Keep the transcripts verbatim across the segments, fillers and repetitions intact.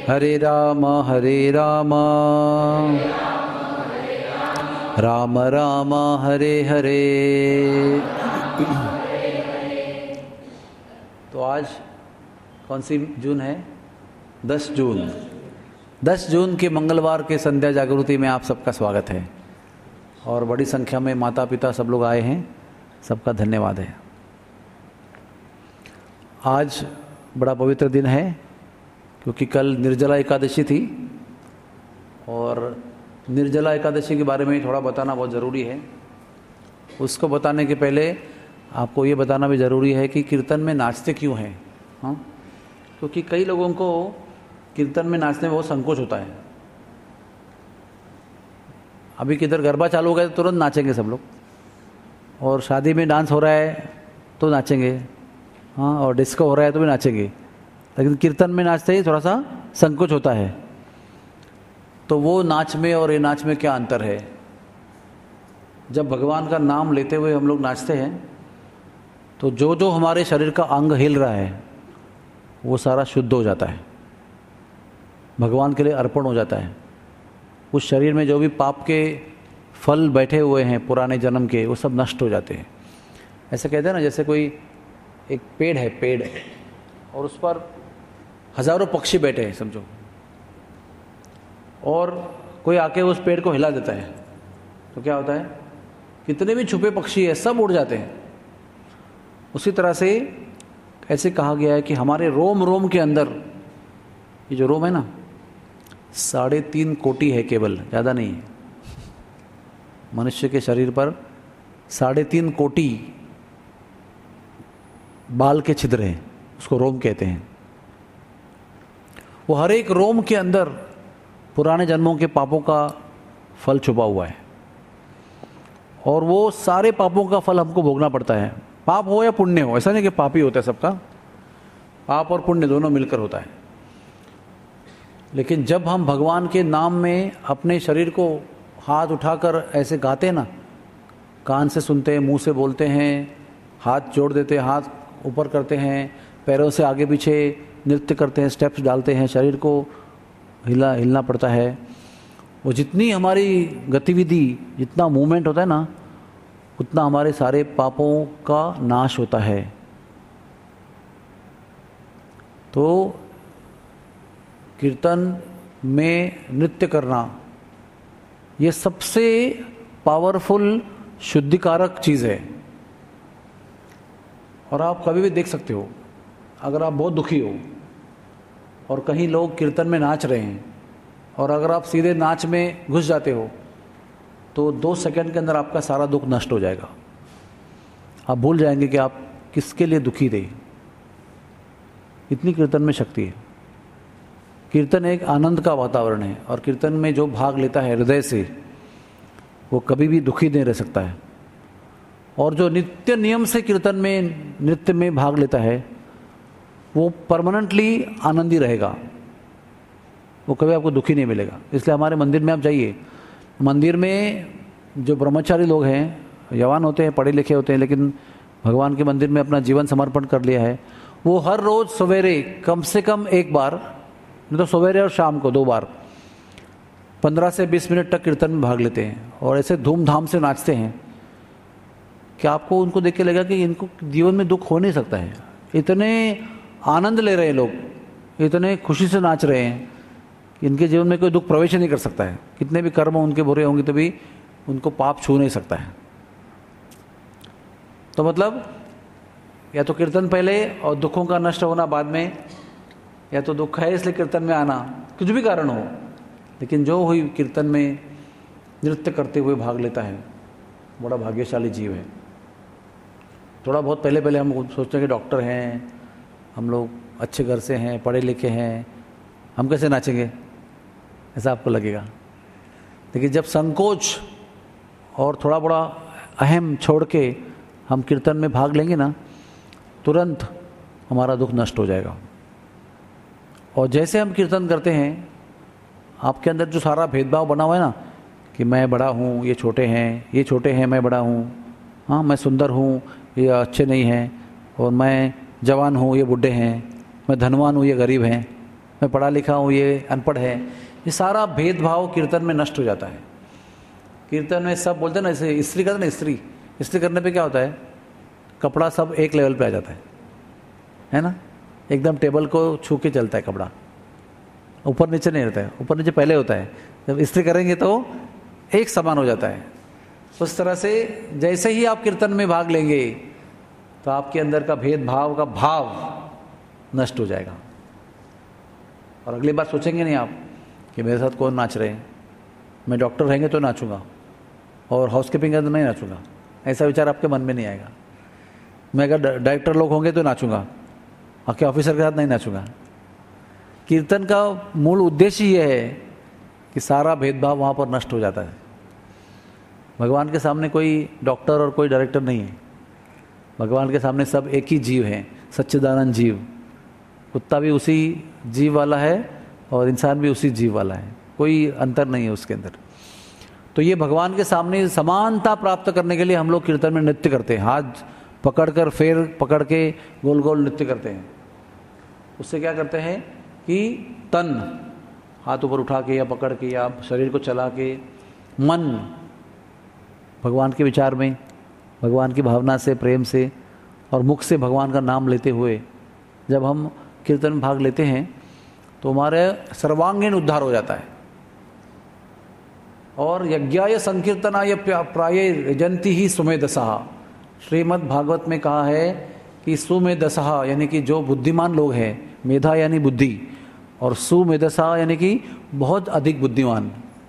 हरे राम हरे राम राम राम हरे हरे। तो आज कौन सी जून है? दस जून। दस जून के मंगलवार के संध्या जागृति में आप सबका स्वागत है और बड़ी संख्या में माता पिता सब लोग आए हैं, सबका धन्यवाद है। आज बड़ा पवित्र दिन है क्योंकि कल निर्जला एकादशी थी और निर्जला एकादशी के बारे में थोड़ा बताना बहुत ज़रूरी है। उसको बताने के पहले आपको ये बताना भी ज़रूरी है कि कीर्तन में नाचते क्यों हैं। हाँ, क्योंकि कई लोगों को कीर्तन में नाचने में बहुत संकोच होता है। अभी किधर गरबा चालू हो गया तो तुरंत नाचेंगे सब लोग, और शादी में डांस हो रहा है तो नाचेंगे, हाँ, और डिस्को हो रहा है तो भी नाचेंगे, लेकिन कीर्तन में नाचते ही थोड़ा सा संकोच होता है। तो वो नाच में और ये नाच में क्या अंतर है? जब भगवान का नाम लेते हुए हम लोग नाचते हैं तो जो जो हमारे शरीर का अंग हिल रहा है वो सारा शुद्ध हो जाता है, भगवान के लिए अर्पण हो जाता है। उस शरीर में जो भी पाप के फल बैठे हुए हैं पुराने जन्म के, वो सब नष्ट हो जाते हैं। ऐसे कहते हैं ना, जैसे कोई एक पेड़ है, पेड़ और उस पर हजारों पक्षी बैठे हैं समझो, और कोई आके उस पेड़ को हिला देता है तो क्या होता है? कितने भी छुपे पक्षी है सब उड़ जाते हैं। उसी तरह से ऐसे कहा गया है कि हमारे रोम रोम के अंदर, ये जो रोम है ना, साढ़े तीन कोटि है केवल, ज़्यादा नहीं है। मनुष्य के शरीर पर साढ़े तीन कोटि बाल के छिद्र हैं, उसको रोम कहते हैं। वो हर एक रोम के अंदर पुराने जन्मों के पापों का फल छुपा हुआ है, और वो सारे पापों का फल हमको भोगना पड़ता है। पाप हो या पुण्य हो, ऐसा नहीं कि पाप ही होता है सबका, पाप और पुण्य दोनों मिलकर होता है। लेकिन जब हम भगवान के नाम में अपने शरीर को हाथ उठाकर ऐसे गाते हैं ना, कान से सुनते हैं, मुंह से बोलते हैं, हाथ जोड़ देते हैं, हाथ ऊपर करते हैं, पैरों से आगे पीछे नृत्य करते हैं, स्टेप्स डालते हैं, शरीर को हिला हिलना पड़ता है। वो जितनी हमारी गतिविधि, जितना मूवमेंट होता है ना, उतना हमारे सारे पापों का नाश होता है। तो कीर्तन में नृत्य करना ये सबसे पावरफुल शुद्धिकारक चीज़ है। और आप कभी भी देख सकते हो, अगर आप बहुत दुखी हो और कहीं लोग कीर्तन में नाच रहे हैं और अगर आप सीधे नाच में घुस जाते हो तो दो सेकंड के अंदर आपका सारा दुख नष्ट हो जाएगा। आप भूल जाएंगे कि आप किसके लिए दुखी थे। इतनी कीर्तन में शक्ति है। कीर्तन एक आनंद का वातावरण है, और कीर्तन में जो भाग लेता है हृदय से, वो कभी भी दुखी नहीं रह सकता है। और जो नित्य नियम से कीर्तन में, नृत्य में भाग लेता है, वो परमानेंटली आनंदी रहेगा, वो कभी आपको दुखी नहीं मिलेगा। इसलिए हमारे मंदिर में आप जाइए, मंदिर में जो ब्रह्मचारी लोग हैं, जवान होते हैं, पढ़े लिखे होते हैं, लेकिन भगवान के मंदिर में अपना जीवन समर्पण कर लिया है, वो हर रोज़ सवेरे कम से कम एक बार, नहीं तो सवेरे और शाम को दो बार पंद्रह से बीस मिनट तक कीर्तन में भाग लेते हैं और ऐसे धूमधाम से नाचते हैं कि आपको उनको देख के लगेगा कि इनको जीवन में दुख हो नहीं सकता है। इतने आनंद ले रहे हैं लोग, इतने खुशी से नाच रहे हैं कि इनके जीवन में कोई दुख प्रवेश नहीं कर सकता है। कितने भी कर्म उनके बुरे होंगे तो भी उनको पाप छू नहीं सकता है। तो मतलब या तो कीर्तन पहले और दुखों का नष्ट होना बाद में, या तो दुख है इसलिए कीर्तन में आना, कुछ भी कारण हो, लेकिन जो हुई कीर्तन में नृत्य करते हुए भाग लेता है, बड़ा भाग्यशाली जीव है। थोड़ा बहुत पहले पहले हम सोचते हैं कि डॉक्टर हैं, हम लोग अच्छे घर से हैं, पढ़े लिखे हैं, हम कैसे नाचेंगे, ऐसा आपको लगेगा। लेकिन जब संकोच और थोड़ा बड़ा अहम छोड़ के हम कीर्तन में भाग लेंगे ना, तुरंत हमारा दुख नष्ट हो जाएगा। और जैसे हम कीर्तन करते हैं, आपके अंदर जो सारा भेदभाव बना हुआ है ना, कि मैं बड़ा हूँ, ये छोटे हैं, ये छोटे हैं, मैं बड़ा हूँ, हाँ मैं सुंदर हूँ, ये अच्छे नहीं हैं, और मैं जवान हूँ, ये बूढ़े हैं, मैं धनवान हूँ, ये गरीब हैं, मैं पढ़ा लिखा हूँ, ये अनपढ़ है, ये सारा भेदभाव कीर्तन में नष्ट हो जाता है। कीर्तन में सब बोलते हैं ना, इसे इस्त्री करते ना, इस्त्री इस्त्री करने पे क्या होता है, कपड़ा सब एक लेवल पे आ जाता है, है ना, एकदम टेबल को छू के चलता है कपड़ा, ऊपर नीचे नहीं रहता है, ऊपर नीचे पहले होता है, जब इस्त्री करेंगे तो एक समान हो जाता है। उस तरह से जैसे ही आप कीर्तन में भाग लेंगे तो आपके अंदर का भेदभाव का भाव नष्ट हो जाएगा, और अगली बार सोचेंगे नहीं आप कि मेरे साथ कौन नाच रहे हैं, मैं डॉक्टर रहेंगे तो नाचूंगा और हाउसकीपिंग तो नहीं नाचूंगा, ऐसा विचार आपके मन में नहीं आएगा। मैं अगर डायरेक्टर लोग होंगे तो नाचूंगा, आपके ऑफिसर के साथ नहीं नाचूंगा। कीर्तन का मूल उद्देश्य ये है कि सारा भेदभाव वहाँ पर नष्ट हो जाता है। भगवान के सामने कोई डॉक्टर और कोई डायरेक्टर नहीं है, भगवान के सामने सब एक ही जीव हैं, सच्चिदानंद जीव। कुत्ता भी उसी जीव वाला है और इंसान भी उसी जीव वाला है, कोई अंतर नहीं है उसके अंदर। तो ये भगवान के सामने समानता प्राप्त करने के लिए हम लोग कीर्तन में नृत्य करते हैं, हाथ पकड़कर फेर पकड़ के गोल गोल नृत्य करते हैं। उससे क्या करते हैं कि तन हाथ ऊपर उठा के या पकड़ के या शरीर को चला के, मन भगवान के विचार में, भगवान की भावना से, प्रेम से, और मुख से भगवान का नाम लेते हुए जब हम कीर्तन में भाग लेते हैं तो हमारे सर्वांगीण उद्धार हो जाता है। और यज्ञाय संकीर्तनाय प्राये यजंती ही सुमेधसः, श्रीमद् भागवत में कहा है कि सुमेधसः यानी कि जो बुद्धिमान लोग हैं, मेधा यानी बुद्धि, और सुमेधसः यानी कि बहुत अधिक बुद्धिमान।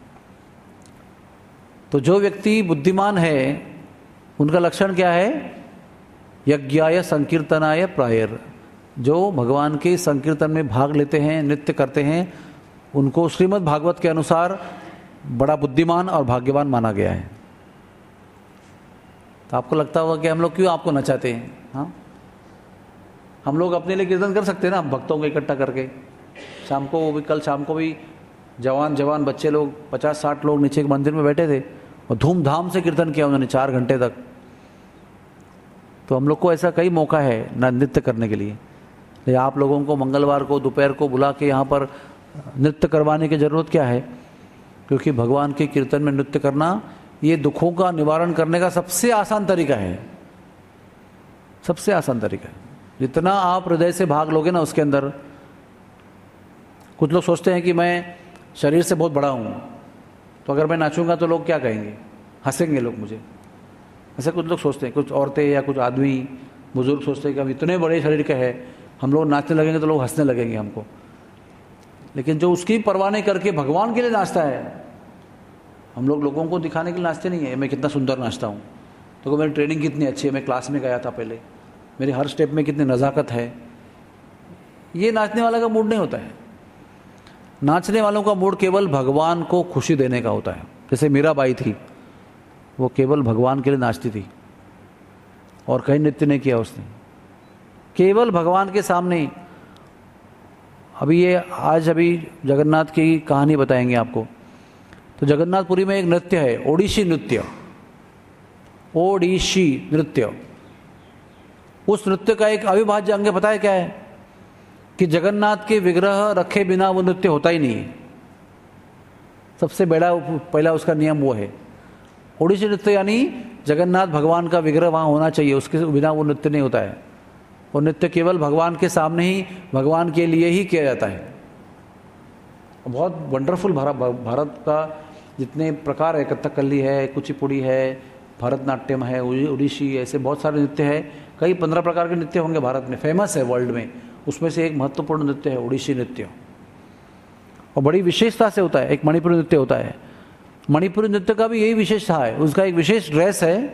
तो जो व्यक्ति बुद्धिमान है उनका लक्षण क्या है, यज्ञाय संकीर्तनाय प्रायर, जो भगवान के संकीर्तन में भाग लेते हैं, नृत्य करते हैं, उनको श्रीमद् भागवत के अनुसार बड़ा बुद्धिमान और भाग्यवान माना गया है। तो आपको लगता होगा कि हम लोग क्यों आपको नचाते हैं। हाँ, हम लोग अपने लिए कीर्तन कर सकते हैं ना, भक्तों को इकट्ठा करके। शाम को भी, कल शाम को भी जवान जवान बच्चे लोग पचास साठ लोग नीचे एक मंदिर में बैठे थे और धूमधाम से कीर्तन किया उन्होंने चार घंटे तक। तो हम लोग को ऐसा कई मौका है ना नृत्य करने के लिए। लेकिन आप लोगों को मंगलवार को दोपहर को बुला के यहाँ पर नृत्य करवाने की ज़रूरत क्या है, क्योंकि भगवान के कीर्तन में नृत्य करना ये दुखों का निवारण करने का सबसे आसान तरीका है, सबसे आसान तरीका है। जितना आप हृदय से भाग लोगे ना उसके अंदर। कुछ लोग सोचते हैं कि मैं शरीर से बहुत बड़ा हूँ, तो अगर मैं नाचूंगा तो लोग क्या कहेंगे, हंसेंगे लोग मुझे, ऐसे कुछ लोग सोचते हैं। कुछ औरतें या कुछ आदमी बुजुर्ग सोचते हैं कि हम इतने बड़े शरीर के हैं, हम लोग नाचने लगेंगे तो लोग हंसने लगेंगे हमको। लेकिन जो उसकी परवाह नहीं करके भगवान के लिए नाचता है, हम लोग लोगों को दिखाने के लिए नाचते नहीं है मैं कितना सुंदर नाचता हूँ, तो मेरी ट्रेनिंग कितनी अच्छी है, मैं क्लास में गया था पहले, मेरे हर स्टेप में कितनी नज़ाकत है। ये नाचने वाला का मूड नहीं होता है। नाचने वालों का मूड केवल भगवान को खुशी देने का होता है। जैसे मीराबाई थी, वो केवल भगवान के लिए नाचती थी और कहीं नृत्य नहीं किया उसने, केवल भगवान के सामने। अभी ये आज अभी जगन्नाथ की कहानी बताएंगे आपको। तो जगन्नाथपुरी में एक नृत्य है, ओडिशी नृत्य, ओडिशी नृत्य। उस नृत्य का एक अविभाज्य अंग पता है क्या है, कि जगन्नाथ के विग्रह रखे बिना वो नृत्य होता ही नहीं है। सबसे बड़ा पहला उसका नियम वो है। ओडिशी नृत्य यानी जगन्नाथ भगवान का विग्रह वहाँ होना चाहिए, उसके बिना वो नृत्य नहीं होता है। वो नृत्य केवल भगवान के सामने ही, भगवान के लिए ही किया जाता है। बहुत वंडरफुल भारत भारत का जितने प्रकार है, कथकली है, कुचिपुड़ी है, भरतनाट्यम है, ओडिशी, ऐसे बहुत सारे नृत्य है। कई पंद्रह प्रकार के नृत्य होंगे भारत में, फेमस है वर्ल्ड में। उसमें से एक महत्वपूर्ण नृत्य है ओडिशी नृत्य, और बड़ी विशेषता से होता है। एक मणिपुरी नृत्य होता है, मणिपुरी नृत्य का भी यही विशेषता है, उसका एक विशेष ड्रेस है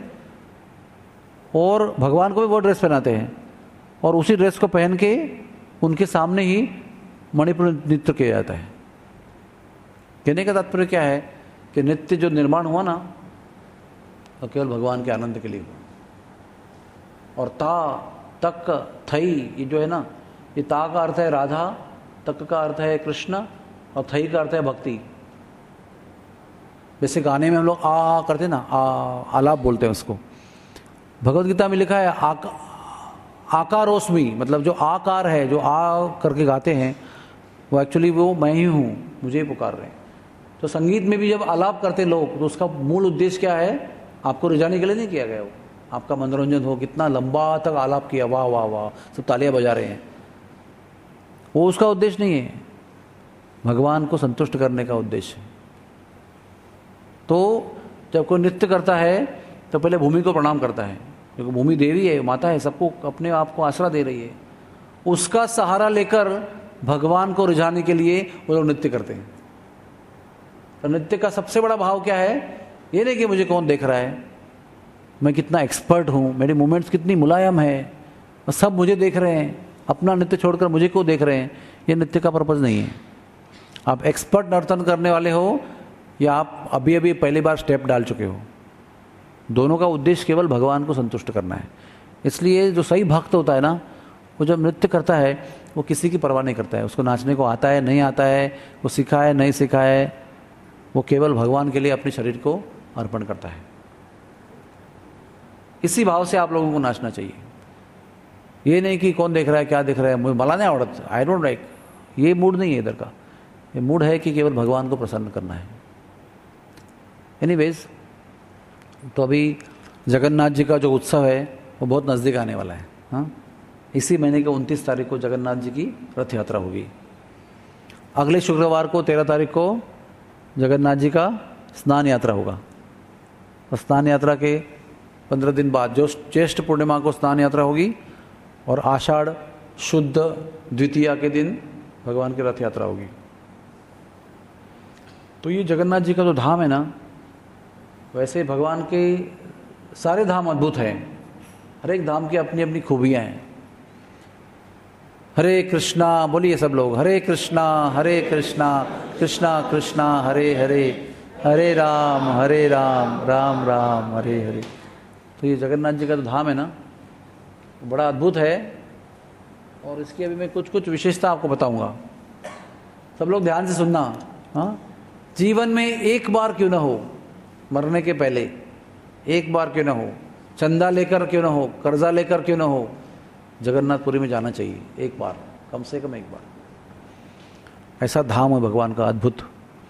और भगवान को भी वो ड्रेस पहनाते हैं, और उसी ड्रेस को पहन के उनके सामने ही मणिपुरी नृत्य किया जाता है। कहने का तात्पर्य क्या है कि नृत्य जो निर्माण हुआ ना, वो केवल भगवान के आनंद के लिए हुआ। और ता, तक, थई, ये जो है ना, ये ता का अर्थ है राधा, तक का अर्थ है कृष्ण, और थई का अर्थ है भक्ति। वैसे गाने में हम लोग आ करते हैं ना, आ आलाप बोलते हैं उसको। भगवद गीता में लिखा है आका, आकारोस्मी, मतलब जो आकार है, जो आ करके गाते हैं, वो एक्चुअली वो मैं ही हूँ, मुझे ही पुकार रहे हैं। तो संगीत में भी जब आलाप करते लोग तो उसका मूल उद्देश्य क्या है? आपको रिझाने के लिए नहीं किया गया, वो आपका मनोरंजन हो। कितना लंबा तक आलाप किया, वाह वाह वाह, सब तालियां बजा रहे हैं, वो उसका उद्देश्य नहीं है, भगवान को संतुष्ट करने का उद्देश्य है। तो जब कोई नृत्य करता है तो पहले भूमि को प्रणाम करता है, क्योंकि भूमि देवी है, माता है, सबको अपने आप को आसरा दे रही है। उसका सहारा लेकर भगवान को रिझाने के लिए वो लोग नृत्य करते हैं। तो नृत्य का सबसे बड़ा भाव क्या है? ये नहीं कि मुझे कौन देख रहा है, मैं कितना एक्सपर्ट हूँ, मेरी मूवमेंट्स कितनी मुलायम है, और सब मुझे देख रहे हैं, अपना नृत्य छोड़कर मुझे क्यों देख रहे हैं। ये नृत्य का पर्पज़ नहीं है। आप एक्सपर्ट नर्तन करने वाले हो या आप अभी अभी पहली बार स्टेप डाल चुके हो, दोनों का उद्देश्य केवल भगवान को संतुष्ट करना है। इसलिए जो सही भक्त होता है ना, वो जब नृत्य करता है वो किसी की परवाह नहीं करता है, उसको नाचने को आता है नहीं आता है, वो सीखा है नहीं सीखा है, वो केवल भगवान के लिए अपने शरीर को अर्पण करता है। इसी भाव से आप लोगों को नाचना चाहिए। ये नहीं कि कौन देख रहा है, क्या देख रहा है, मुझे मला नहीं आवड़त, आई डोंट लाइक, ये मूड नहीं है इधर का। ये मूड है कि केवल भगवान को प्रसन्न करना है। एनीवेज, तो अभी जगन्नाथ जी का जो उत्सव है वो बहुत नज़दीक आने वाला है। हाँ, इसी महीने के उनतीस तारीख को जगन्नाथ जी की रथ यात्रा होगी। अगले शुक्रवार को तेरह तारीख को जगन्नाथ जी का स्नान यात्रा होगा। और स्नान यात्रा के पंद्रह दिन बाद जो ज्येष्ठ पूर्णिमा को स्नान यात्रा होगी, और आषाढ़ शुद्ध द्वितीया के दिन भगवान की रथ यात्रा होगी। तो ये जगन्नाथ जी का जो धाम है ना, वैसे भगवान के सारे धाम अद्भुत हैं, हर एक धाम की अपनी अपनी खूबियाँ हैं। हरे कृष्णा बोलिए सब लोग, हरे कृष्णा हरे कृष्णा कृष्णा कृष्णा हरे हरे, हरे राम हरे राम राम राम हरे हरे। तो ये जगन्नाथ जी का जो धाम है ना, बड़ा अद्भुत है। और इसकी अभी मैं कुछ कुछ विशेषता आपको बताऊंगा, सब लोग ध्यान से सुनना। हाँ, जीवन में एक बार क्यों ना हो, मरने के पहले एक बार क्यों ना हो, चंदा लेकर क्यों ना हो, कर्जा लेकर क्यों ना हो, जगन्नाथपुरी में जाना चाहिए एक बार, कम से कम एक बार। ऐसा धाम है भगवान का अद्भुत।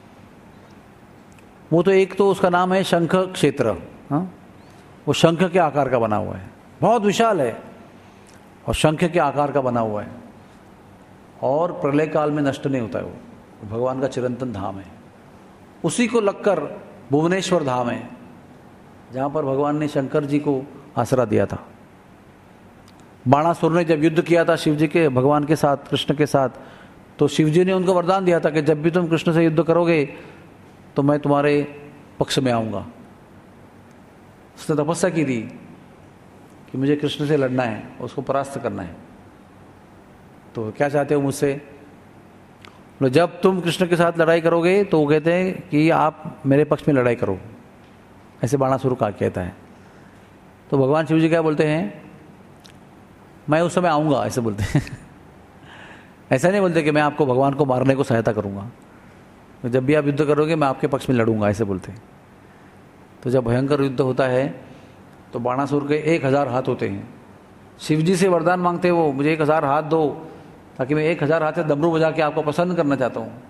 वो तो एक तो उसका नाम है शंख क्षेत्र। हाँ, वो शंख के आकार का बना हुआ है, बहुत विशाल है और शंख के आकार का बना हुआ है, और प्रलय काल में नष्ट नहीं होता है। वो भगवान का चिरंतन धाम है। उसी को लगकर भुवनेश्वर धाम है, जहाँ पर भगवान ने शंकर जी को आसरा दिया था। बाणासुर ने जब युद्ध किया था शिव जी के भगवान के साथ, कृष्ण के साथ, तो शिव जी ने उनको वरदान दिया था कि जब भी तुम कृष्ण से युद्ध करोगे तो मैं तुम्हारे पक्ष में आऊँगा। उसने तपस्या की थी कि मुझे कृष्ण से लड़ना है, उसको परास्त करना है। तो क्या चाहते हो मुझसे? जब तुम कृष्ण के साथ लड़ाई करोगे तो वो कहते हैं कि आप मेरे पक्ष में लड़ाई करो, ऐसे बाणासुर का कहता है। तो भगवान शिव जी क्या बोलते हैं? मैं उस समय आऊँगा, ऐसे बोलते हैं। ऐसा नहीं बोलते कि मैं आपको भगवान को मारने को सहायता करूँगा, जब भी आप युद्ध करोगे मैं आपके पक्ष में लड़ूंगा, ऐसे बोलते हैं। तो जब भयंकर युद्ध होता है तो बाणासुर के एक हज़ार हाथ होते हैं। शिव जी से वरदान मांगते हैं वो, मुझे एक हज़ार हाथ दो ताकि मैं एक हज़ार हाथ से डमरू बजा के आपको प्रसन्न करना चाहता हूँ।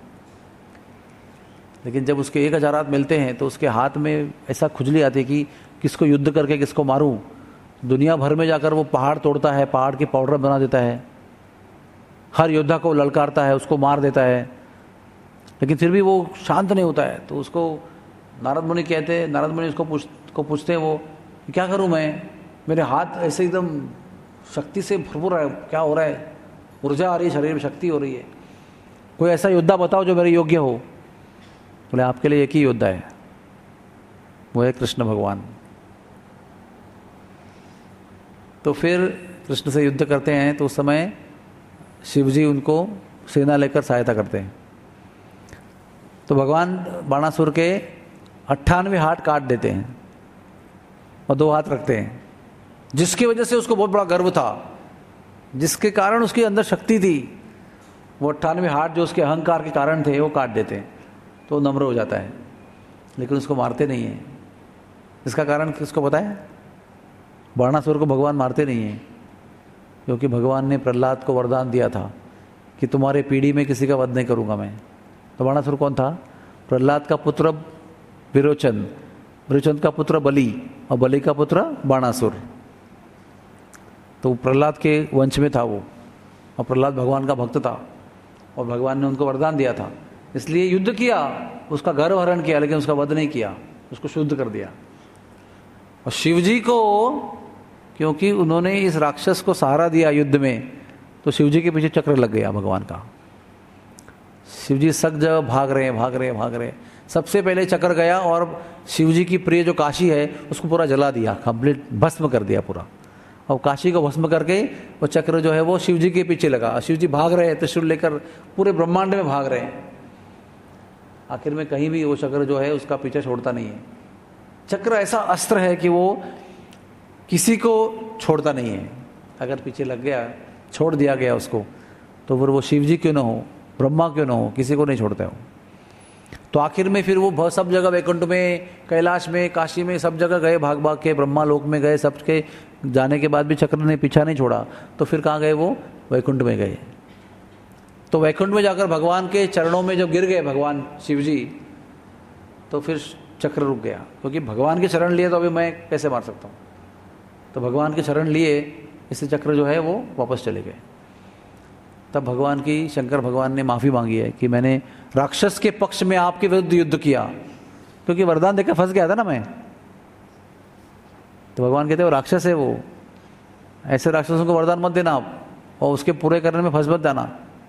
लेकिन जब उसके एक हज़ार हाथ मिलते हैं तो उसके हाथ में ऐसा खुजली आती है कि किसको युद्ध करके किसको मारूं। दुनिया भर में जाकर वो पहाड़ तोड़ता है, पहाड़ के पाउडर बना देता है, हर योद्धा को ललकारता है, उसको मार देता है, लेकिन फिर भी वो शांत नहीं होता है। तो उसको नारद मुनि कहते हैं, नारद मुनि उसको पूछ को पूछते हैं वो, क्या करूं मैं, मेरे हाथ ऐसे एकदम शक्ति से भरपूर है, क्या हो रहा है, ऊर्जा आ रही है, शरीर में शक्ति हो रही है, कोई ऐसा योद्धा बताओ जो मेरे योग्य हो। बोले आपके लिए एक ही योद्धा है, वो है कृष्ण भगवान। तो फिर कृष्ण से युद्ध करते हैं तो उस समय शिव जी उनको सेना लेकर सहायता करते हैं। तो भगवान बाणासुर के अट्ठानवे हाथ काट देते हैं और दो हाथ रखते हैं, जिसकी वजह से उसको बहुत बड़ा गर्व था, जिसके कारण उसके अंदर शक्ति थी। वो अट्ठानवे हाथ जो उसके अहंकार के कारण थे वो काट देते हैं तो नम्र हो जाता है, लेकिन उसको मारते नहीं हैं। इसका कारण किसको पता है? बाणासुर को भगवान मारते नहीं हैं, क्योंकि भगवान ने प्रहलाद को वरदान दिया था कि तुम्हारे पीढ़ी में किसी का वध नहीं करूँगा मैं। तो बाणासुर कौन था? प्रहलाद का पुत्र विरोचन, विरोचन का पुत्र बलि और बलि का पुत्र बाणासुर। तो प्रहलाद के वंश में था वो, और प्रहलाद भगवान का भक्त था और भगवान ने उनको वरदान दिया था, इसलिए युद्ध किया, उसका गर्व हरण किया, लेकिन उसका वध नहीं किया, उसको शुद्ध कर दिया। और शिवजी को, क्योंकि उन्होंने इस राक्षस को सहारा दिया युद्ध में, तो शिवजी के पीछे चक्र लग गया भगवान का। शिवजी सब जगह भाग रहे हैं भाग रहे हैं भाग रहे हैं। सबसे पहले चक्र गया और शिवजी की प्रिय जो काशी है उसको पूरा जला दिया, कंप्लीट भस्म कर दिया पूरा। और काशी को भस्म करके वो चक्र जो है वो शिवजी के पीछे लगा। शिवजी भाग रहे हैं त्रिशूल लेकर, पूरे ब्रह्मांड में भाग रहे हैं। आखिर में कहीं भी वो चक्र जो है उसका पीछा छोड़ता नहीं है। चक्र ऐसा अस्त्र है कि वो किसी को छोड़ता नहीं है। अगर पीछे लग गया, छोड़ दिया गया उसको, तो फिर वो शिवजी क्यों ना हो, ब्रह्मा क्यों ना हो, किसी को नहीं छोड़ते हो। तो आखिर में फिर वो सब जगह, वैकुंठ में, कैलाश में, काशी में, सब जगह गए भाग भाग के, ब्रह्मा लोक में गए, सबके जाने के बाद भी चक्र ने पीछा नहीं छोड़ा। तो फिर कहाँ गए वो? वैकुंठ में गए। तो वैकुंठ में जाकर भगवान के चरणों में जब गिर गए भगवान शिवजी, तो फिर चक्र रुक गया, क्योंकि भगवान के चरण लिए तो अभी मैं कैसे मार सकता हूँ। तो भगवान के चरण लिए, इससे चक्र जो है वो वापस चले गए। तब भगवान की, शंकर भगवान ने माफ़ी मांगी है कि मैंने राक्षस के पक्ष में आपके विरुद्ध युद्ध किया, क्योंकि वरदान देकर फंस गया था ना मैं। तो भगवान कहते वो राक्षस है, वो ऐसे राक्षसों को वरदान मत देना आप, और उसके पूरे करने में फंस मत जाना।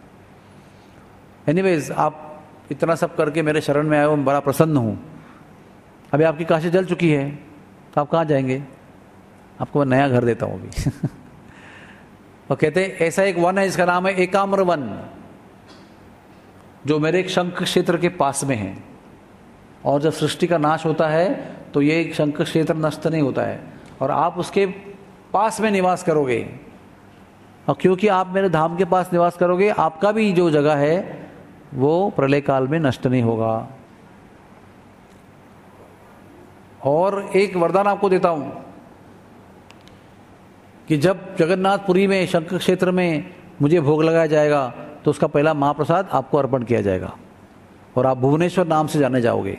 एनीवेज, आप इतना सब करके मेरे शरण में आए हो, मैं बड़ा प्रसन्न हूँ। अभी आपकी काशी जल चुकी है, तो आप कहाँ जाएंगे? आपको मैं नया घर देता हूँ अभी। और कहते ऐसा एक वन है जिसका नाम है एकाम्र वन, जो मेरे एक शंख क्षेत्र के पास में है। और जब सृष्टि का नाश होता है तो ये एक शंख क्षेत्र नष्ट नहीं होता है, और आप उसके पास में निवास करोगे। और क्योंकि आप मेरे धाम के पास निवास करोगे, आपका भी जो जगह है वो प्रलय काल में नष्ट नहीं होगा। और एक वरदान आपको देता हूं कि जब जगन्नाथपुरी में शंख क्षेत्र में मुझे भोग लगाया जाएगा, तो उसका पहला महाप्रसाद आपको अर्पण किया जाएगा, और आप भुवनेश्वर नाम से जाने जाओगे।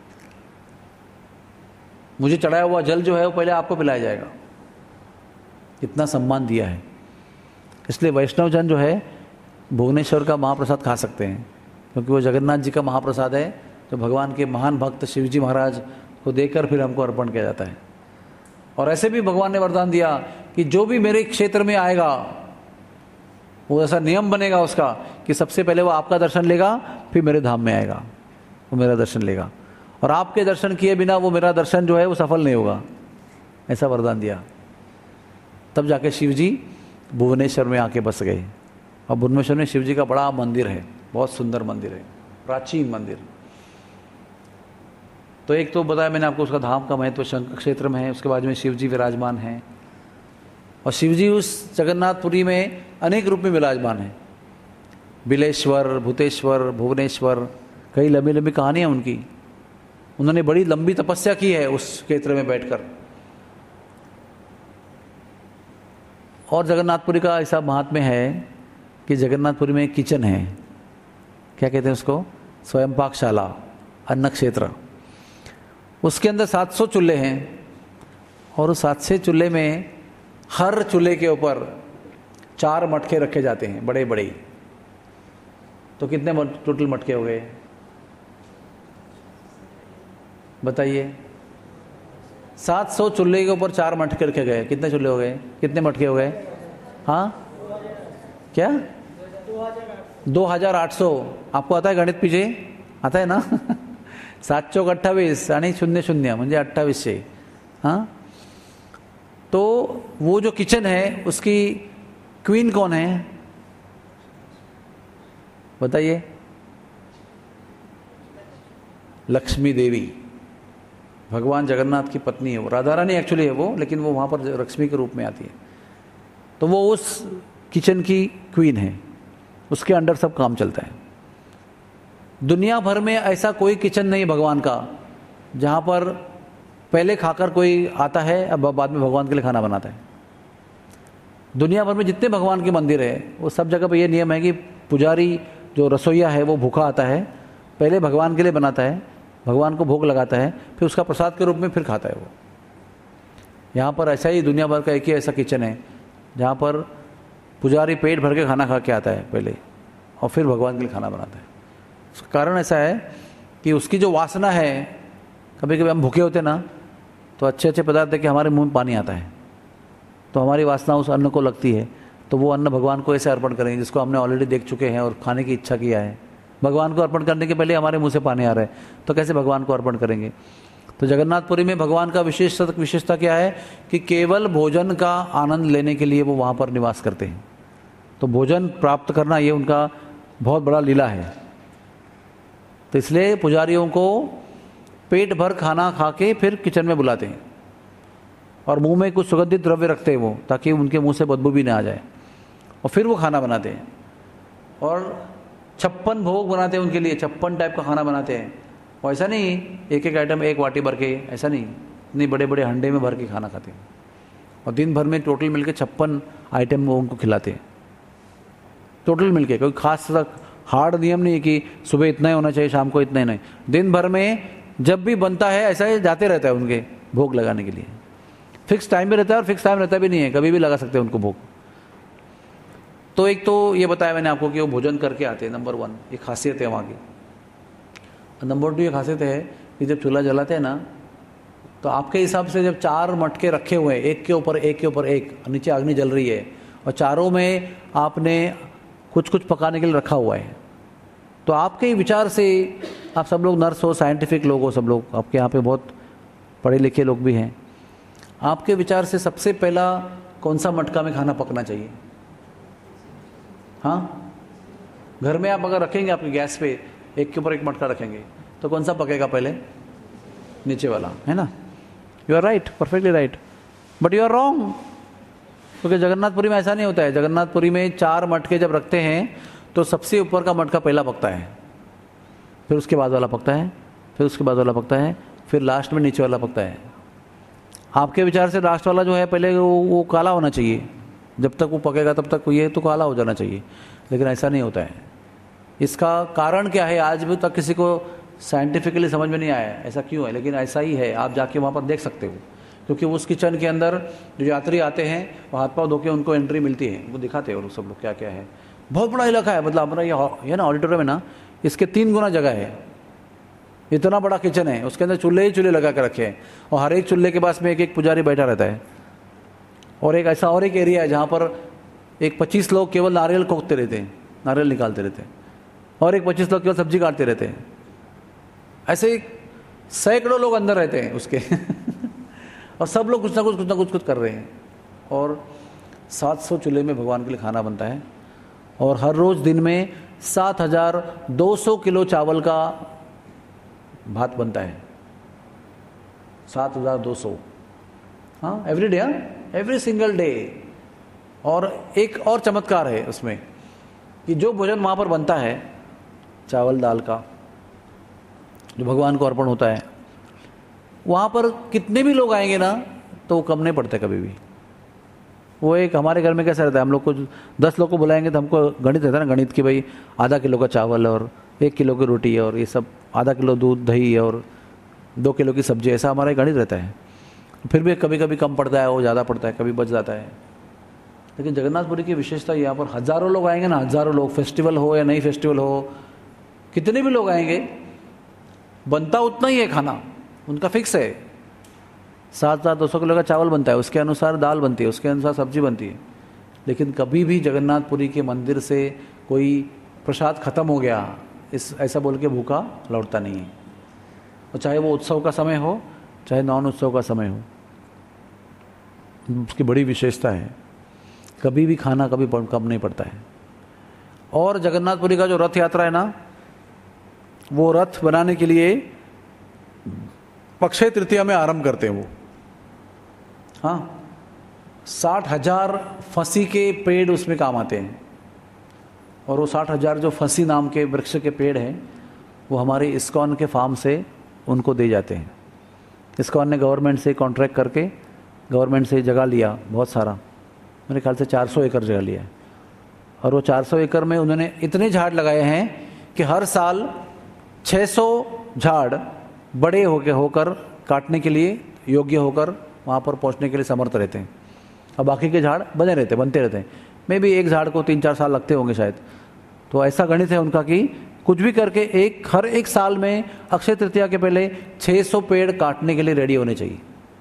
मुझे चढ़ाया हुआ जल जो है वो पहले आपको पिलाया जाएगा। इतना सम्मान दिया है, इसलिए वैष्णव जन जो है भुवनेश्वर का महाप्रसाद खा सकते हैं, क्योंकि वो जगन्नाथ जी का महाप्रसाद है, जो भगवान के महान भक्त शिवजी महाराज को देकर फिर हमको अर्पण किया जाता है। और ऐसे भी भगवान ने वरदान दिया कि जो भी मेरे क्षेत्र में आएगा, वो ऐसा नियम बनेगा उसका कि सबसे पहले वो आपका दर्शन लेगा, फिर मेरे धाम में आएगा, वो मेरा दर्शन लेगा। और आपके दर्शन किए बिना वो मेरा दर्शन जो है वो सफल नहीं होगा, ऐसा वरदान दिया। तब जाके शिव जी भुवनेश्वर में आके बस गए। और भुवनेश्वर में शिव जी का बड़ा मंदिर है, बहुत सुंदर मंदिर है, प्राचीन मंदिर। तो एक तो बताया मैंने आपको उसका धाम का महत्व शंख क्षेत्र में है, उसके बाद में शिव जी विराजमान हैं। और शिव जी उस जगन्नाथपुरी में अनेक रूप में विराजमान हैं, बिलेश्वर, भूतेश्वर, भुवनेश्वर, कई लंबी लंबी कहानियाँ उनकी। उन्होंने बड़ी लंबी तपस्या की है उस क्षेत्र में बैठकर। और जगन्नाथपुरी का ऐसा महात्म्य है कि जगन्नाथपुरी में एक किचन है, क्या कहते हैं उसको, स्वयं पाकशाला, अन्न क्षेत्र। उसके अंदर सात सौ चूल्हे हैं, और उस सात सौ चूल्हे में हर चूल्हे के ऊपर चार मटके रखे जाते हैं, बड़े बड़े। तो कितने टोटल मटके हो गए बताइए? सात सौ चूल्हे के ऊपर चार मटके रखे गए, कितने चूल्हे हो गए, कितने मटके हो गए? हाँ क्या? दो हजार आठ सौ। आपको आता है गणित पीछे? आता है ना? सात चौक अठ्ठावीस आणि शून्य शून्य म्हणजे अठ्ठावीसशे। हाँ, तो वो जो किचन है उसकी क्वीन कौन है बताइए? लक्ष्मी देवी, भगवान जगन्नाथ की पत्नी है वो। राधा रानी एक्चुअली है वो, लेकिन वो वहाँ पर लक्ष्मी के रूप में आती है। तो वो उस किचन की क्वीन है, उसके अंडर सब काम चलता है। दुनिया भर में ऐसा कोई किचन नहीं भगवान का जहाँ पर पहले खाकर कोई आता है अब बाद में भगवान के लिए खाना बनाता है। दुनिया भर में जितने भगवान के मंदिर है वो सब जगह पे ये नियम है कि पुजारी जो रसोईया है वो भूखा आता है, पहले भगवान के लिए बनाता है, भगवान को भोग लगाता है, फिर उसका प्रसाद के रूप में फिर खाता है वो। यहाँ पर ऐसा ही दुनिया भर का एक ही ऐसा किचन है जहाँ पर पुजारी पेट भर के खाना खा के आता है पहले और फिर भगवान के लिए खाना बनाता है। उसका कारण ऐसा है कि उसकी जो वासना है, कभी कभी हम भूखे होते ना तो अच्छे अच्छे पदार्थ देख के हमारे मुंह में पानी आता है, तो हमारी वासना उस अन्न को लगती है, तो वो अन्न भगवान को ऐसे अर्पण करेंगे जिसको हमने ऑलरेडी देख चुके हैं और खाने की इच्छा किया है। भगवान को अर्पण करने के पहले हमारे मुंह से पानी आ रहा है, तो कैसे भगवान को अर्पण करेंगे। तो जगन्नाथपुरी में भगवान का विशेष विशेषता क्या है कि केवल भोजन का आनंद लेने के लिए वो वहाँ पर निवास करते हैं। तो भोजन प्राप्त करना ये उनका बहुत बड़ा लीला है। तो इसलिए पुजारियों को पेट भर खाना खा के फिर किचन में बुलाते हैं और मुंह में कुछ सुगंधित द्रव्य रखते हैं वो, ताकि उनके मुंह से बदबू भी ना आ जाए, और फिर वो खाना बनाते हैं। और छप्पन भोग बनाते हैं उनके लिए, छप्पन टाइप का खाना बनाते हैं। और ऐसा नहीं एक एक आइटम एक वाटी भर के, ऐसा नहीं, इतने बड़े बड़े हंडे में भर के खाना खाते हैं और दिन भर में टोटल मिलके छप्पन आइटम वो उनको खिलाते हैं, टोटल मिलके। कोई खास हार्ड नियम नहीं है कि सुबह इतना ही होना चाहिए, शाम को इतना ही नहीं। दिन भर में जब भी बनता है ऐसा ही जाते रहता है उनके भोग लगाने के लिए। फिक्स टाइम भी रहता है और फिक्स टाइम रहता भी नहीं है, कभी भी लगा सकते हैं उनको भोग। तो एक तो ये बताया मैंने आपको कि वो भोजन करके आते हैं, नंबर वन, ये खासियत है वहाँ की। नंबर टू ये खासियत है कि जब चूल्हा जलाते हैं ना, तो आपके हिसाब से जब चार मटके रखे हुए हैं, एक के ऊपर एक के ऊपर एक, नीचे अग्नि जल रही है और चारों में आपने कुछ कुछ पकाने के लिए रखा हुआ है, तो आपके विचार से, आप सब लोग नर्स हो, साइंटिफिक लोग हो, सब लोग आपके यहाँ पे बहुत पढ़े लिखे लोग भी हैं, आपके विचार से सबसे पहला कौन सा मटका में खाना पकना चाहिए? हाँ, घर में आप अगर रखेंगे आपके गैस पे एक के ऊपर एक मटका रखेंगे तो कौन सा पकेगा पहले? नीचे वाला, है ना? You are right, perfectly right, but you are wrong, क्योंकि जगन्नाथपुरी में ऐसा नहीं होता है। जगन्नाथपुरी में चार मटके जब रखते हैं तो सबसे ऊपर का मटका पहला पकता है, फिर उसके बाद वाला पकता है, फिर उसके बाद वाला पकता है, फिर लास्ट में नीचे वाला पकता है। आपके विचार से लास्ट वाला जो है पहले वो, वो काला होना चाहिए, जब तक वो पकेगा तब तक ये तो काला हो जाना चाहिए, लेकिन ऐसा नहीं होता है। इसका कारण क्या है आज भी तक किसी को साइंटिफिकली समझ में नहीं आया है, ऐसा क्यों है, लेकिन ऐसा ही है। आप जाके वहाँ पर देख सकते हो, क्योंकि उस किचन के अंदर जो यात्री आते हैं वो हाथ पाँव धो के उनको एंट्री मिलती है, उनको दिखाते हैं वो सब लोग क्या क्या है। बहुत बड़ा इलाका है, मतलब अपना ये ना ऑडिटोरियम है ना, इसके तीन गुना जगह है, इतना बड़ा किचन है, उसके अंदर चूल्हे ही चूल्हे लगा कर रखे हैं और हर एक चूल्हे के पास में एक एक पुजारी बैठा रहता है। और एक ऐसा और एक एरिया है जहाँ पर एक पच्चीस लोग केवल नारियल कोकते रहते हैं, नारियल निकालते रहते हैं, और एक पच्चीस लोग केवल सब्जी काटते रहते हैं। ऐसे सैकड़ों लोग अंदर रहते हैं उसके और सब लोग कुछ ना कुछ कुछ ना कुछ कुछ कर रहे हैं। और सात सौ चूल्हे में भगवान के लिए खाना बनता है और हर रोज दिन में सात हजार दो सौ किलो चावल का भात बनता है, सात हजार दो सौ, हाँ, every day, every single day. और एक और चमत्कार है उसमें कि जो भोजन वहाँ पर बनता है चावल दाल का, जो भगवान को अर्पण होता है, वहाँ पर कितने भी लोग आएंगे ना तो वो कम नहीं पड़ते कभी भी। वो एक हमारे घर में कैसा रहता है, हम लोग को दस लोग को बुलाएंगे तो हमको गणित रहता है ना, गणित की भाई आधा किलो का चावल और एक किलो की रोटी और ये सब, आधा किलो दूध दही और दो किलो की सब्जी, ऐसा हमारा गणित रहता है। फिर भी कभी कभी कम पड़ता है, वो ज़्यादा पड़ता है, कभी बच जाता है। लेकिन जगन्नाथपुरी की विशेषता यहाँ पर हज़ारों लोग आएंगे ना, हज़ारों लोग, फेस्टिवल हो या नहीं फेस्टिवल हो, कितने भी लोग आएंगे, बनता उतना ही है खाना, उनका फिक्स है। सात हजार दो सौ किलो का चावल बनता है, उसके अनुसार दाल बनती है, उसके अनुसार सब्जी बनती है। लेकिन कभी भी जगन्नाथपुरी के मंदिर से कोई प्रसाद खत्म हो गया इस ऐसा बोल के भूखा लौटता नहीं है, और चाहे वो उत्सव का समय हो चाहे नॉन उत्सव का समय हो, उसकी बड़ी विशेषता है। कभी भी खाना कभी कम नहीं पड़ता है। और जगन्नाथपुरी का जो रथ यात्रा है ना, वो रथ बनाने के लिए अक्षय तृतीया में आरंभ करते हैं वो, हाँ, साठ हजार फंसी के पेड़ उसमें काम आते हैं। और वो साठ हजार जो फंसी नाम के वृक्ष के पेड़ हैं वो हमारे इस्कॉन के फार्म से उनको दे जाते हैं। इस्कॉन ने गवर्नमेंट से कॉन्ट्रैक्ट करके गवर्नमेंट से जगह लिया बहुत सारा, मेरे ख्याल से चार सौ एकड़ जगह लिया है, और वो चार सौ एकड़ में उन्होंने इतने झाड़ लगाए हैं कि हर साल छह सौ झाड़ बड़े होकर होकर काटने के लिए योग्य होकर वहाँ पर पहुँचने के लिए समर्थ रहते हैं, और बाकी के झाड़ बने रहते बनते रहते हैं। मैं भी एक झाड़ को तीन चार साल लगते होंगे शायद। तो ऐसा गणित है उनका कि कुछ भी करके एक हर एक साल में अक्षय तृतीया के पहले छह सौ पेड़ काटने के लिए रेडी होने चाहिए,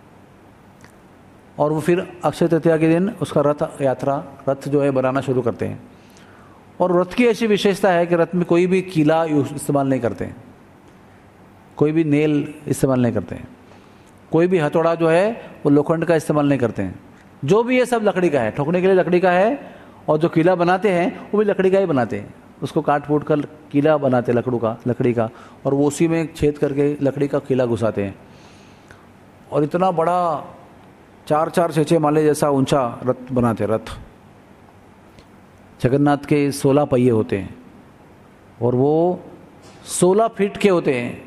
और वो फिर अक्षय तृतीया के दिन उसका रथ यात्रा रथ जो है बनाना शुरू करते हैं। और रथ की ऐसी विशेषता है कि रथ में कोई भी कीला इस्तेमाल नहीं करते हैं, कोई भी नेल इस्तेमाल नहीं करते हैं, कोई भी हथौड़ा जो है वो लोखंड का इस्तेमाल नहीं करते हैं। जो भी ये सब लकड़ी का है, ठोकने के लिए लकड़ी का है, और जो कीला बनाते हैं वो भी लकड़ी का ही बनाते हैं। उसको काट फूट कर कीला बनाते हैं लकड़ों का लकड़ी का, और वो उसी में छेद करके लकड़ी का कीला घुसाते हैं। और इतना बड़ा चार चार छः छः माले जैसा ऊंचा रथ बनाते हैं। रथ जगन्नाथ के सोलह पहिए होते हैं, और वो सोलह फीट के होते हैं।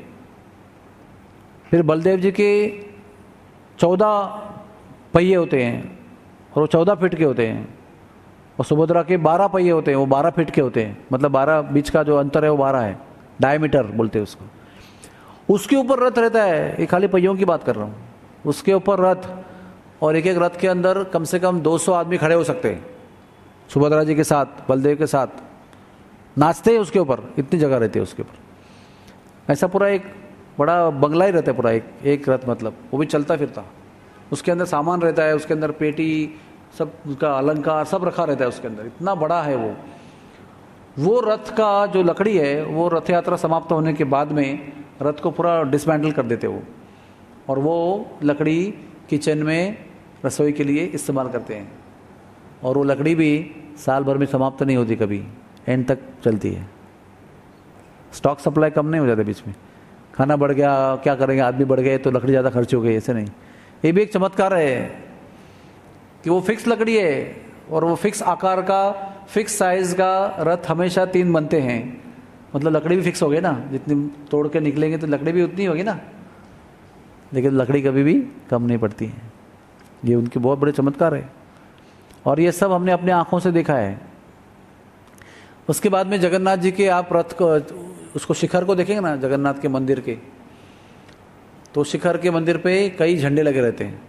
फिर बलदेव जी के चौदह पहिए होते हैं, और वो चौदह फीट के होते हैं। और सुभद्रा के बारह पहिए होते हैं, वो बारह फीट के होते हैं। मतलब बारह बीच का जो अंतर है वो बारह है, डायमीटर बोलते हैं उसको। उसके ऊपर रथ रहता है, ये खाली पहियों की बात कर रहा हूँ। उसके ऊपर रथ, और एक एक रथ के अंदर कम से कम दो सौ आदमी खड़े हो सकते हैं, सुभद्रा जी के साथ बलदेव के साथ नाचते हैं उसके ऊपर। इतनी जगह रहती है उसके ऊपर। ऐसा पूरा एक बड़ा बंगला ही रहता है पूरा, एक एक रथ, मतलब वो भी चलता फिरता। उसके अंदर सामान रहता है, उसके अंदर पेटी सब, उसका अलंकार सब रखा रहता है उसके अंदर। इतना बड़ा है वो वो रथ का जो लकड़ी है, वो रथ यात्रा समाप्त होने के बाद में रथ को पूरा डिसमेंटल कर देते वो, और वो लकड़ी किचन में रसोई के लिए इस्तेमाल करते हैं। और वो लकड़ी भी साल भर में समाप्त नहीं होती, कभी एंड तक चलती है। स्टॉक सप्लाई कम नहीं हो जाता बीच में। खाना बढ़ गया, क्या करेंगे, आदमी बढ़ गए तो लकड़ी ज़्यादा खर्च हो गई, ऐसे नहीं। ये भी एक चमत्कार है कि वो फिक्स लकड़ी है, और वो फिक्स आकार का फिक्स साइज का रथ हमेशा तीन बनते हैं। मतलब लकड़ी भी फिक्स हो गई ना, जितनी तोड़ के निकलेंगे तो लकड़ी भी उतनी होगी ना, लेकिन लकड़ी कभी भी कम नहीं पड़ती है। ये उनके बहुत बड़े चमत्कार है, और ये सब हमने अपने आँखों से देखा है। उसके बाद में जगन्नाथ जी के आप रथ को, उसको शिखर को देखेंगे ना जगन्नाथ के मंदिर के, तो शिखर के मंदिर पे कई झंडे लगे रहते हैं।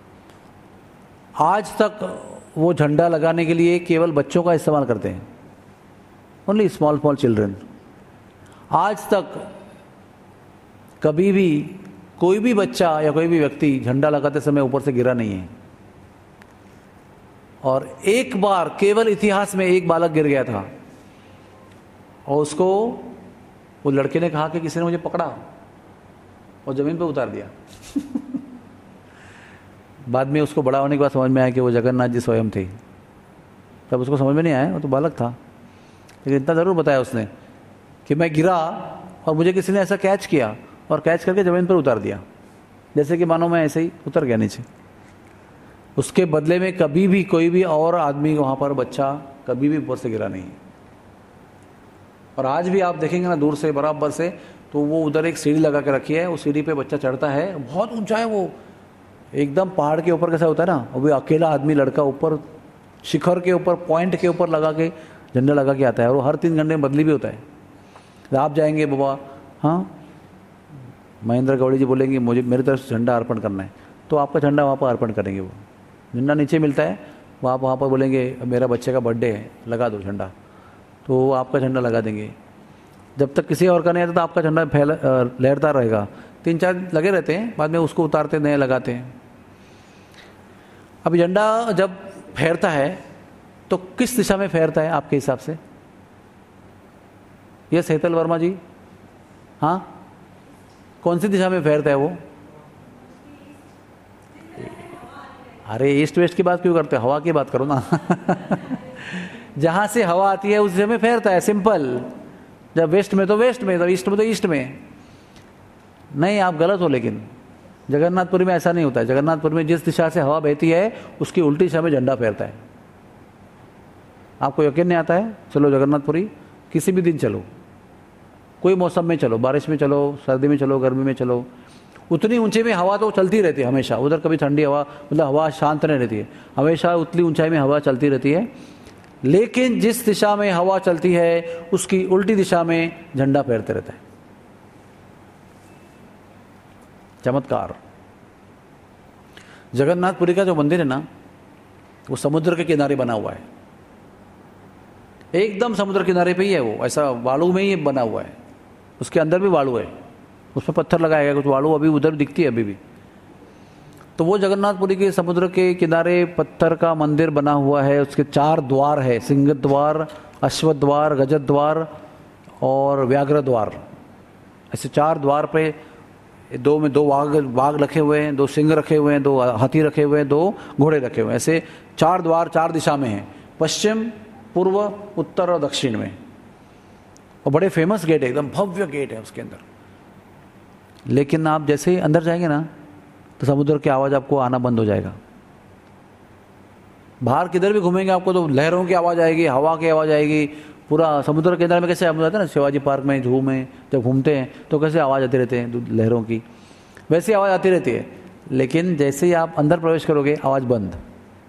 आज तक वो झंडा लगाने के लिए केवल बच्चों का इस्तेमाल करते हैं, ओनली स्मॉल स्मॉल चिल्ड्रन। आज तक कभी भी कोई भी बच्चा या कोई भी व्यक्ति झंडा लगाते समय ऊपर से गिरा नहीं है। और एक बार केवल इतिहास में एक बालक गिर गया था, और उसको वो लड़के ने कहा कि किसी ने मुझे पकड़ा और जमीन पर उतार दिया। बाद में उसको बड़ा होने के बाद समझ में आया कि वो जगन्नाथ जी स्वयं थे। तब उसको समझ में नहीं आया, वो तो बालक था, लेकिन इतना ज़रूर बताया उसने कि मैं गिरा और मुझे किसी ने ऐसा कैच किया और कैच करके ज़मीन पर उतार दिया, जैसे कि मानो मैं ऐसे ही उतर गया नीचे। उसके बदले में कभी भी कोई भी और आदमी वहाँ पर, बच्चा कभी भी ऊपर से गिरा नहीं। और आज भी आप देखेंगे ना दूर से बराबर से, तो वो उधर एक सीढ़ी लगा के रखी है, उस सीढ़ी पे बच्चा चढ़ता है। बहुत ऊंचा है वो, एकदम पहाड़ के ऊपर कैसा होता है ना, वो अकेला आदमी लड़का ऊपर शिखर के ऊपर पॉइंट के ऊपर लगा के झंडा लगा के आता है। और वो हर तीन घंटे में बदली भी होता है। आप जाएंगे बाबा, हाँ महेंद्र गौड़ी जी बोलेंगे मुझे मेरी तरफ से झंडा अर्पण करना है, तो आपका झंडा वहाँ पर अर्पण करेंगे। वो झंडा नीचे मिलता है, वो आप वहाँ पर बोलेंगे मेरा बच्चे का बर्थडे है, लगा दो झंडा, तो वो आपका झंडा लगा देंगे। जब तक किसी और का नहीं आता तो आपका झंडा फैला लहरता रहेगा। तीन चार लगे रहते हैं, बाद में उसको उतारते नए लगाते हैं। अब झंडा जब फैरता है तो किस दिशा में फैरता है आपके हिसाब से? ये सेतल वर्मा जी, हाँ कौन सी दिशा में फैरता है वो? अरे ईस्ट वेस्ट की बात क्यों करते हो, हवा की बात करो ना। जहां से हवा आती है उस दिशा में फैरता है, सिंपल। जब वेस्ट में तो वेस्ट में, जब ईस्ट में तो ईस्ट में। नहीं, आप गलत हो। लेकिन जगन्नाथपुरी में ऐसा नहीं होता है। जगन्नाथपुरी में जिस दिशा से हवा बहती है उसकी उल्टी दिशा में झंडा फैरता है। आपको यकीन नहीं आता है? चलो जगन्नाथपुरी, किसी भी दिन चलो, कोई मौसम में चलो, बारिश में चलो, सर्दी में चलो, गर्मी में चलो, उतनी ऊंचाई में हवा तो चलती रहती है हमेशा। उधर कभी ठंडी हवा, मतलब हवा शांत नहीं रहती है, हमेशा उतनी ऊंचाई में हवा चलती रहती है। लेकिन जिस दिशा में हवा चलती है उसकी उल्टी दिशा में झंडा फहरते रहता है। चमत्कार। जगन्नाथपुरी का जो मंदिर है ना, वो समुद्र के किनारे बना हुआ है, एकदम समुद्र किनारे पे ही है वो, ऐसा वालू में ही बना हुआ है, उसके अंदर भी वालू है, उसमें पत्थर लगाया गया, कुछ वालू अभी उधर दिखती है अभी भी। तो वो जगन्नाथपुरी के समुद्र के किनारे पत्थर का मंदिर बना हुआ है, उसके चार द्वार है, सिंह द्वार, अश्व द्वार, गज द्वार और व्याघ्र द्वार। ऐसे चार द्वार पे दो में दो वाघ वाघ रखे हुए हैं, दो सिंह रखे हुए हैं, दो हाथी रखे हुए हैं, दो घोड़े रखे हुए हैं। ऐसे चार द्वार चार दिशा में हैं, पश्चिम, पूर्व, उत्तर और दक्षिण में। और बड़े फेमस गेट है, एकदम भव्य गेट है उसके अंदर। लेकिन आप जैसे ही अंदर जाएंगे ना तो समुद्र की आवाज़ आपको आना बंद हो जाएगा। बाहर किधर भी घूमेंगे आपको तो लहरों की आवाज़ आएगी, हवा की आवाज़ आएगी। पूरा समुद्र के अंदर में कैसे आप जाते हैं ना शिवाजी पार्क में, जू में जब घूमते हैं तो कैसे आवाज़ आती रहती है लहरों की, वैसी आवाज़ आती रहती है। लेकिन जैसे ही आप अंदर प्रवेश करोगे आवाज़ बंद।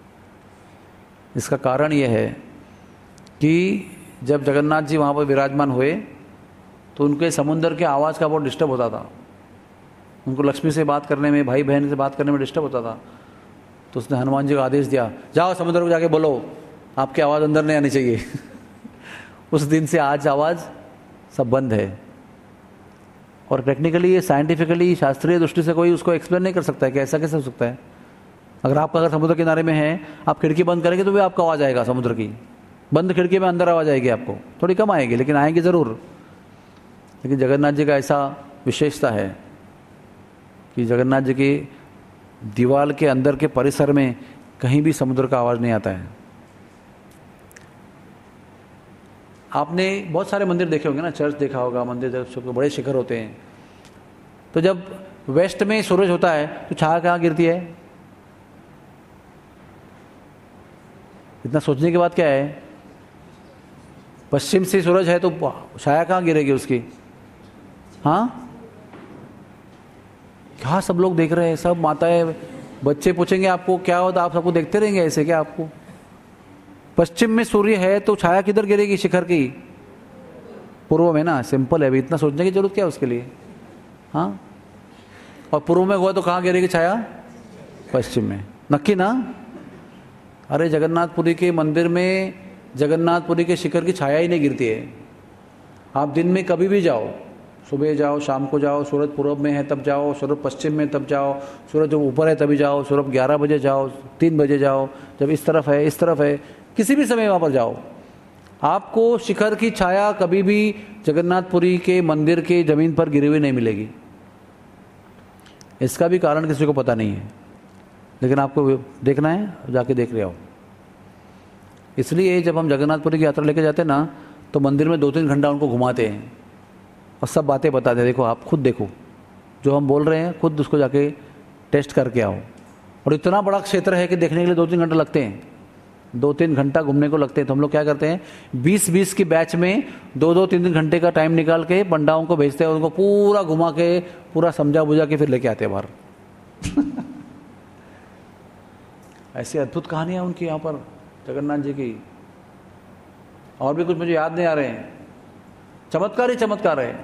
इसका कारण यह है कि जब जगन्नाथ जी वहाँ पर विराजमान हुए तो उनके समुद्र के आवाज़ का बहुत डिस्टर्ब होता था, उनको लक्ष्मी से बात करने में, भाई बहन से बात करने में डिस्टर्ब होता था। तो उसने हनुमान जी को आदेश दिया, जाओ समुद्र को जाके बोलो आपकी आवाज़ अंदर नहीं आनी चाहिए। उस दिन से आज आवाज़ सब बंद है। और टेक्निकली ये साइंटिफिकली शास्त्रीय दृष्टि से कोई उसको एक्सप्लेन नहीं कर सकता है कि ऐसा कैसे हो सकता है। अगर आप अगर समुद्र किनारे में हैं, आप खिड़की बंद करेंगे तो भी आपको आवाज़ आएगा समुद्र की, बंद खिड़की में अंदर आवाज़ आएगी आपको, थोड़ी कम आएगी लेकिन आएगी ज़रूर। लेकिन जगन्नाथ जी का ऐसा विशेषता है कि जगन्नाथ जी की दीवार के अंदर के परिसर में कहीं भी समुद्र का आवाज़ नहीं आता है। आपने बहुत सारे मंदिर देखे होंगे ना, चर्च देखा होगा, मंदिर जब बड़े शिखर होते हैं तो जब वेस्ट में सूरज होता है तो छाया कहाँ गिरती है? इतना सोचने के बाद क्या है, पश्चिम से सूरज है तो छाया कहाँ गिरेगी उसकी? हाँ क्या सब लोग देख रहे हैं, सब माताएं बच्चे पूछेंगे आपको क्या होता, आप सबको देखते रहेंगे ऐसे क्या? आपको पश्चिम में सूर्य है तो छाया किधर गिरेगी शिखर की? पूर्व में ना। सिंपल है, अभी इतना सोचने की जरूरत क्या है उसके लिए? हाँ, और पूर्व में हुआ तो कहाँ गिरेगी छाया? पश्चिम में। नक्की ना? अरे जगन्नाथपुरी के मंदिर में जगन्नाथपुरी के शिखर की छाया ही नहीं गिरती है। आप दिन में कभी भी जाओ, सुबह जाओ, शाम को जाओ, सूरज पूर्व में है तब जाओ, सूरज पश्चिम में तब जाओ, सूरज जब ऊपर है तभी जाओ, सूरज ग्यारह बजे जाओ, तीन बजे जाओ, जब इस तरफ है इस तरफ है, किसी भी समय वहाँ पर जाओ, आपको शिखर की छाया कभी भी जगन्नाथपुरी के मंदिर के जमीन पर गिरी हुई नहीं मिलेगी। इसका भी कारण किसी को पता नहीं है, लेकिन आपको देखना है, जाके देख रहे हो। इसलिए जब हम जगन्नाथपुरी की यात्रा लेके जाते हैं ना तो मंदिर में दो तीन घंटा उनको घुमाते हैं और सब बातें बताते हैं। देखो आप खुद देखो, जो हम बोल रहे हैं खुद उसको जाके टेस्ट करके आओ। और इतना बड़ा क्षेत्र है कि देखने के लिए दो तीन घंटे लगते हैं, दो तीन घंटा घूमने को लगते हैं। तो हम लोग क्या करते हैं, बीस बीस की बैच में दो दो तीन तीन घंटे का टाइम निकाल के पंडाओं को भेजते हैं, उनको पूरा घुमा के पूरा समझा बुझा के फिर लेके आते हैं बाहर। ऐसी अद्भुत कहानियां उनकी यहाँ पर जगन्नाथ जी की। और भी कुछ मुझे याद नहीं आ रहे हैं, चमत्कार ही चमत्कार है।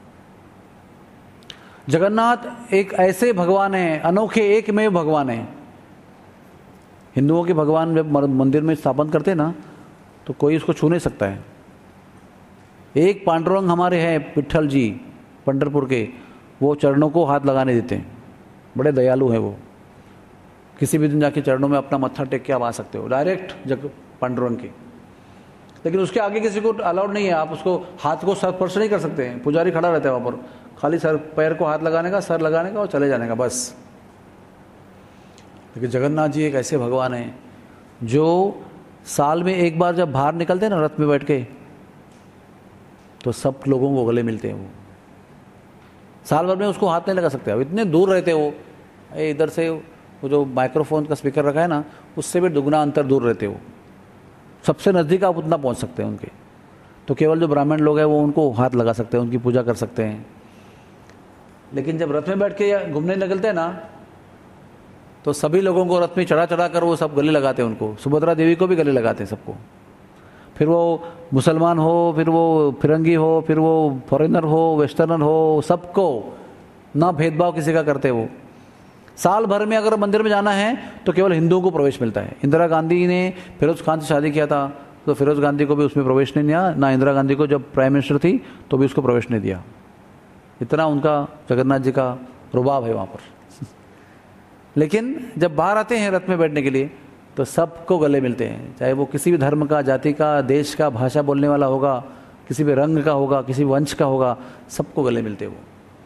जगन्नाथ एक ऐसे भगवान हैं, अनोखे एकमेव भगवान हैं। हिंदुओं के भगवान जब मंदिर में स्थापन करते हैं ना तो कोई उसको छू नहीं सकता है। एक पांडुरंग हमारे हैं विट्ठल जी पंढरपुर के, वो चरणों को हाथ लगाने देते हैं, बड़े दयालु हैं वो। किसी भी दिन जाके चरणों में अपना मत्था टेक के आप आ सकते हो डायरेक्ट जग पांडुरंग के। लेकिन उसके आगे किसी को अलाउड नहीं है, आप उसको हाथ को सर स्पर्श नहीं कर सकते हैं। पुजारी खड़ा रहता है वहाँ पर, खाली सर पैर को हाथ लगाने का, सर लगाने का और चले जाने का, बस। लेकिन जगन्नाथ जी एक ऐसे भगवान हैं जो साल में एक बार जब बाहर निकलते हैं ना रथ में बैठ के तो सब लोगों को गले मिलते हैं। वो साल भर में उसको हाथ नहीं लगा सकते, अब इतने दूर रहते वो। इधर से वो जो माइक्रोफोन का स्पीकर रखा है ना उससे भी दुगना अंतर दूर रहते वो। सबसे नज़दीक आप उतना पहुंच सकते हैं उनके। तो केवल जो ब्राह्मण लोग हैं वो उनको हाथ लगा सकते हैं, उनकी पूजा कर सकते हैं। लेकिन जब रथ में बैठ के घूमने निकलते हैं ना तो सभी लोगों को रथ में चढ़ा चढ़ा कर वो सब गले लगाते हैं उनको। सुभद्रा देवी को भी गले लगाते हैं सबको। फिर वो मुसलमान हो, फिर वो फिरंगी हो, फिर वो फॉरेनर हो, वेस्टर्नर हो, सबको ना भेदभाव किसी का करते। वो साल भर में अगर मंदिर में जाना है तो केवल हिंदुओं को प्रवेश मिलता है। इंदिरा गांधी ने फिरोज खान से शादी किया था तो फिरोज गांधी को भी उसमें प्रवेश नहीं दिया, ना इंदिरा गांधी को जब प्राइम मिनिस्टर थी तो भी उसको प्रवेश नहीं दिया। इतना उनका जगन्नाथ जी का रुबाब है वहाँ पर। लेकिन जब बाहर आते हैं रथ में बैठने के लिए तो सबको गले मिलते हैं, चाहे वो किसी भी धर्म का, जाति का, देश का, भाषा बोलने वाला होगा, किसी भी रंग का होगा, किसी भी वंश का होगा, सबको गले मिलते हैं वो।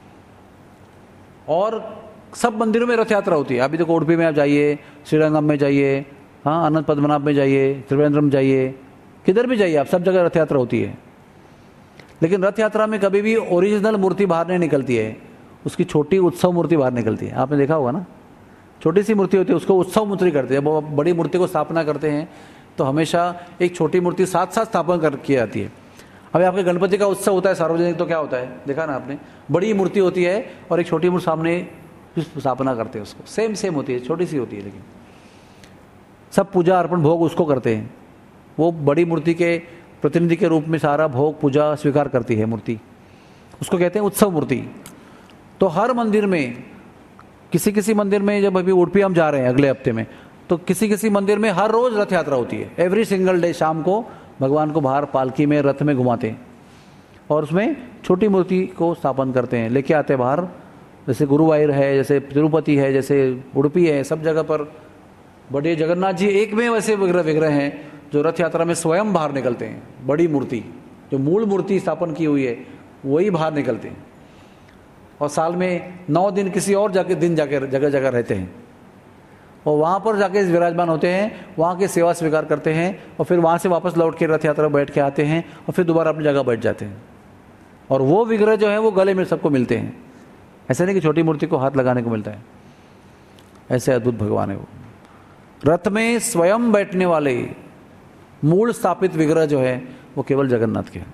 और सब मंदिरों में रथ यात्रा होती है। अभी देखो उडुपी में आप जाइए, श्रीरंगम में जाइए, हाँ अनंत पद्मनाभ में जाइए, त्रिवेंद्रम जाइए, किधर भी जाइए आप, सब जगह रथ यात्रा होती है। लेकिन रथ यात्रा में कभी भी ओरिजिनल मूर्ति बाहर नहीं निकलती है, उसकी छोटी उत्सव मूर्ति बाहर निकलती है। आपने देखा होगा ना, छोटी सी मूर्ति होती है उसको उत्सव मूर्ति करते हैं। जब बड़ी मूर्ति को स्थापना करते हैं तो हमेशा एक छोटी मूर्ति साथ साथ स्थापना कर की जाती है। अभी आपके गणपति का उत्सव होता है सार्वजनिक, तो क्या होता है देखा ना आपने, बड़ी मूर्ति होती है और एक छोटी मूर्ति सामने स्थापना करते हैं उसको, सेम सेम होती है, छोटी सी होती है, लेकिन सब पूजा अर्पण भोग उसको करते हैं। वो बड़ी मूर्ति के प्रतिनिधि के रूप में सारा भोग पूजा स्वीकार करती है मूर्ति, उसको कहते हैं उत्सव मूर्ति। तो हर मंदिर में, किसी किसी मंदिर में, जब अभी उडुपी हम जा रहे हैं अगले हफ्ते में, तो किसी किसी मंदिर में हर रोज रथ यात्रा होती है। एवरी सिंगल डे शाम को भगवान को बाहर पालकी में, रथ में घुमाते हैं और उसमें छोटी मूर्ति को स्थापन करते हैं, लेके आते हैं बाहर। जैसे गुरुवायूर है, जैसे तिरुपति है, जैसे उडुपी है, सब जगह पर बड़े जगन्नाथ जी एक में वैसे विग्रह विग्रह हैं जो रथ यात्रा में स्वयं बाहर निकलते हैं। बड़ी मूर्ति, जो मूल मूर्ति स्थापन की हुई है, वही बाहर निकलते हैं और साल में नौ दिन किसी और जाके दिन जाकर जगह जगह रहते हैं और वहाँ पर जाके विराजमान होते हैं, वहाँ की सेवा स्वीकार करते हैं और फिर वहाँ से वापस लौट के रथ यात्रा बैठ के आते हैं और फिर दोबारा अपनी जगह बैठ जाते हैं। और वो विग्रह जो है वो गले में सबको मिलते हैं। ऐसा नहीं कि छोटी मूर्ति को हाथ लगाने को मिलता है, ऐसे अद्भुत भगवान है वो। रथ में स्वयं बैठने वाले मूल स्थापित विग्रह जो है वो केवल जगन्नाथ के हैं।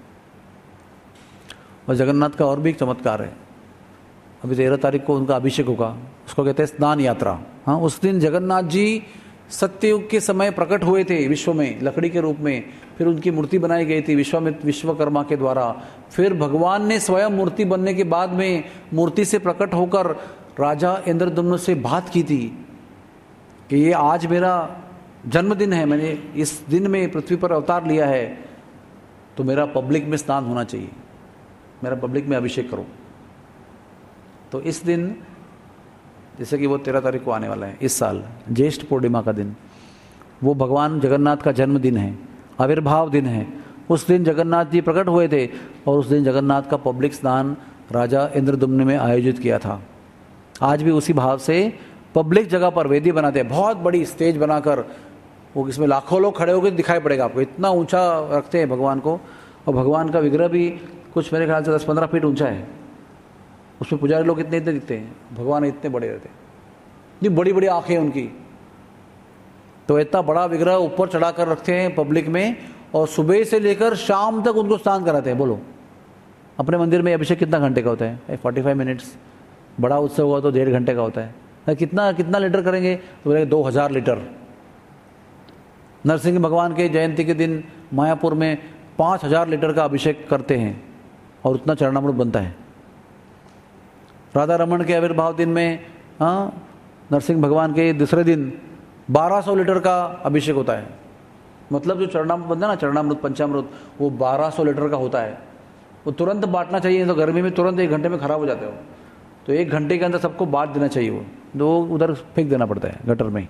और जगन्नाथ का और भी एक चमत्कार है। अभी तेरह तारीख को उनका अभिषेक होगा, उसको कहते हैं स्नान यात्रा। हाँ, उस दिन जगन्नाथ जी सत्ययुग के समय प्रकट हुए थे विश्व में लकड़ी के रूप में, फिर उनकी मूर्ति बनाई गई थी विश्वामित्र विश्वकर्मा के द्वारा। फिर भगवान ने स्वयं मूर्ति बनने के बाद में मूर्ति से प्रकट होकर राजा इंद्रदम्न से बात की थी कि ये आज मेरा जन्मदिन है, मैंने इस दिन में पृथ्वी पर अवतार लिया है, तो मेरा पब्लिक में स्नान होना चाहिए, मेरा पब्लिक में अभिषेक करो। तो इस दिन, जैसे कि वो तेरह तारीख को आने वाला है इस साल, ज्येष्ठ पूर्णिमा का दिन, वो भगवान जगन्नाथ का जन्मदिन है, आविर्भाव दिन है। उस दिन जगन्नाथ जी प्रकट हुए थे और उस दिन जगन्नाथ का पब्लिक स्नान राजा इंद्रदम्न में आयोजित किया था। आज भी उसी भाव से पब्लिक जगह पर वेदी बनाते हैं, बहुत बड़ी स्टेज बनाकर, वो इसमें लाखों लोग खड़े होकर दिखाई पड़ेगा आपको, इतना ऊंचा रखते हैं भगवान को। और भगवान का विग्रह भी कुछ मेरे ख्याल से दस पंद्रह फीट ऊंचा है, उसमें पुजारी लोग इतने इतने दिखते हैं, भगवान इतने बड़े रहते हैं, इतनी बड़ी बड़ी आंखें उनकी। तो इतना बड़ा विग्रह ऊपर चढ़ा कर रखते हैं पब्लिक में और सुबह से लेकर शाम तक उनको स्नान कराते हैं। बोलो, अपने मंदिर में अभिषेक कितना घंटे का होता है? Forty five minutes. बड़ा उत्सव हुआ तो डेढ़ घंटे का होता है। कितना कितना लीटर करेंगे? तो बोले दो हजार लीटर। नरसिंह भगवान के जयंती के दिन मायापुर में पाँच हजार लीटर का अभिषेक करते हैं और उतना चरणामृत बनता है। राधा रमन के आविर्भाव दिन में, हाँ, नरसिंह भगवान के दूसरे दिन बारह सौ लीटर का अभिषेक होता है। मतलब जो चरणामृत बनता है ना, चरणामृत पंचामृत, वो बारह सौ लीटर का होता है। वो तुरंत बांटना चाहिए, तो गर्मी में तुरंत एक घंटे में खराब हो जाते हो, तो एक घंटे के अंदर सबको बांट देना चाहिए। वो दो उधर फेंक देना पड़ता है गटर में।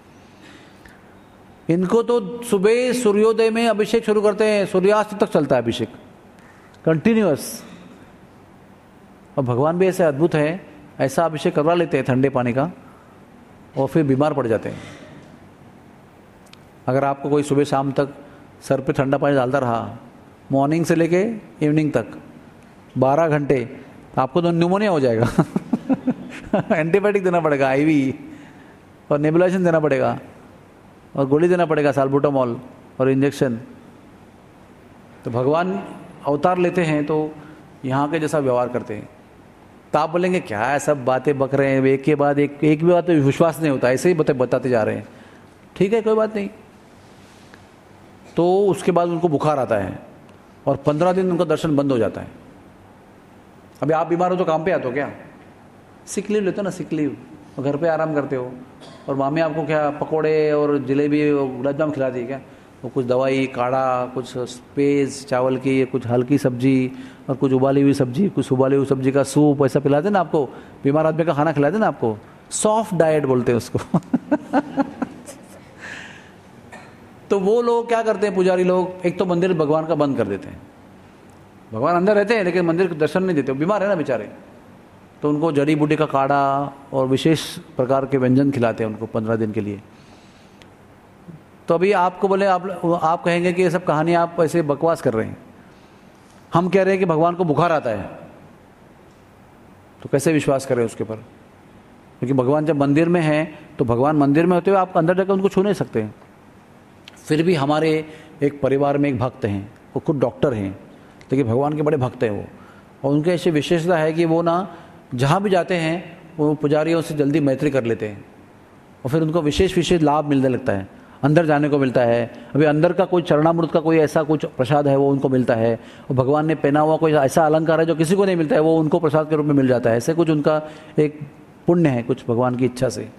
इनको तो सुबह सूर्योदय में अभिषेक शुरू करते हैं, सूर्यास्त तक चलता है अभिषेक कंटिन्यूअस। और भगवान भी ऐसे अद्भुत है, ऐसा अभिषेक करवा लेते हैं ठंडे पानी का और फिर बीमार पड़ जाते हैं। अगर आपको कोई सुबह शाम तक सर पे ठंडा पानी डालता रहा, मॉर्निंग से लेके इवनिंग तक बारह घंटे, तो आपको तो न्यूमोनिया हो जाएगा। एंटीबायोटिक देना पड़ेगा, आईवी, और नेबुलाइजेशन देना पड़ेगा और गोली देना पड़ेगा, साल्बुटामॉल और इंजेक्शन। तो भगवान अवतार लेते हैं तो यहाँ के जैसा व्यवहार करते हैं। तो आप बोलेंगे क्या है, सब बातें बक रहे हैं, एक के बाद एक, एक भी बात पे विश्वास नहीं होता, ऐसे ही बातें बताते जा रहे हैं। ठीक है, कोई बात नहीं। तो उसके बाद उनको बुखार आता है और पंद्रह दिन उनका दर्शन बंद हो जाता है। अभी आप बीमार हो तो काम पे आते हो क्या? सिक लीव लेते हो ना, सिक लीव, और घर पे आराम करते हो, और मामी आपको क्या पकोड़े और जलेबी और गुलाब जामुन खिलाती है क्या? वो कुछ दवाई, काढ़ा, कुछ स्पेस चावल की, कुछ हल्की सब्जी और कुछ उबाली हुई सब्जी, कुछ उबाली हुई सब्जी का सूप, ऐसा पिलाते ना आपको। बीमार आदमी का खाना खिलाते ना आपको, सॉफ्ट डाइट बोलते हैं उसको। तो वो लोग क्या करते हैं, पुजारी लोग, एक तो मंदिर भगवान का बंद कर देते हैं। भगवान अंदर रहते हैं लेकिन मंदिर दर्शन नहीं देते, बीमार है ना बेचारे, तो उनको जड़ी बूटी का काढ़ा और विशेष प्रकार के व्यंजन खिलाते हैं उनको पंद्रह दिन के लिए। तो अभी आपको बोले, आप आप कहेंगे कि ये सब कहानी आप ऐसे बकवास कर रहे हैं। हम कह रहे हैं कि भगवान को बुखार आता है, तो कैसे विश्वास करें उसके ऊपर? क्योंकि भगवान जब मंदिर में हैं तो भगवान मंदिर में होते हुए आप अंदर जाकर उनको छू नहीं सकते हैं। फिर भी हमारे एक परिवार में एक भक्त हैं, वो खुद डॉक्टर हैं लेकिन भगवान के बड़े भक्त हैं वो, और उनकी ऐसी विशेषता है कि वो ना जहाँ भी जाते हैं वो पुजारियों से जल्दी मैत्री कर लेते हैं और फिर उनको विशेष विशेष लाभ मिलने लगता है, अंदर जाने को मिलता है। अभी अंदर का कोई चरणामृत का कोई ऐसा कुछ प्रसाद है वो उनको मिलता है, और भगवान ने पहना हुआ कोई ऐसा अलंकार है जो किसी को नहीं मिलता है, वो उनको प्रसाद के रूप में मिल जाता है। ऐसे कुछ उनका एक पुण्य है, कुछ भगवान की इच्छा से।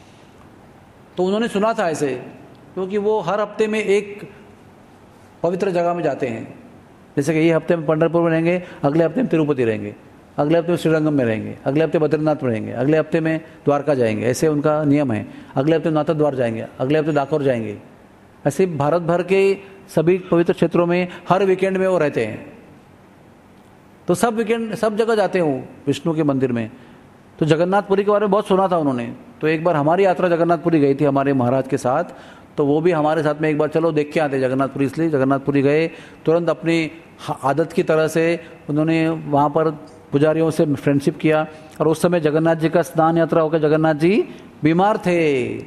तो उन्होंने सुना था ऐसे, क्योंकि वो हर हफ्ते में एक पवित्र जगह में जाते हैं। जैसे कि ये हफ्ते में पंढरपुर में रहेंगे, अगले हफ्ते में तिरुपति रहेंगे, अगले हफ्ते में श्रीरंगम में रहेंगे, अगले हफ्ते बद्रीनाथ में रहेंगे, अगले हफ्ते में द्वारका जाएंगे, ऐसे उनका नियम है। अगले हफ्ते नाथ द्वार जाएंगे, अगले हफ्ते डाकोर जाएंगे। ऐसे भारत भर के सभी पवित्र क्षेत्रों में हर वीकेंड में वो रहते हैं। तो सब वीकेंड सब जगह जाते हैं वो विष्णु के मंदिर में। तो जगन्नाथपुरी के बारे में बहुत सुना था उन्होंने। तो एक बार हमारी यात्रा जगन्नाथपुरी गई थी हमारे महाराज के साथ, तो वो भी हमारे साथ में एक बार चलो देख के आते जगन्नाथपुरी। इसलिए जगन्नाथपुरी गए, तुरंत अपनी आदत की तरह से उन्होंने वहाँ पर पुजारियों से फ्रेंडशिप किया। और उस समय जगन्नाथ जी का स्नान यात्रा होकर जगन्नाथ जी बीमार थे।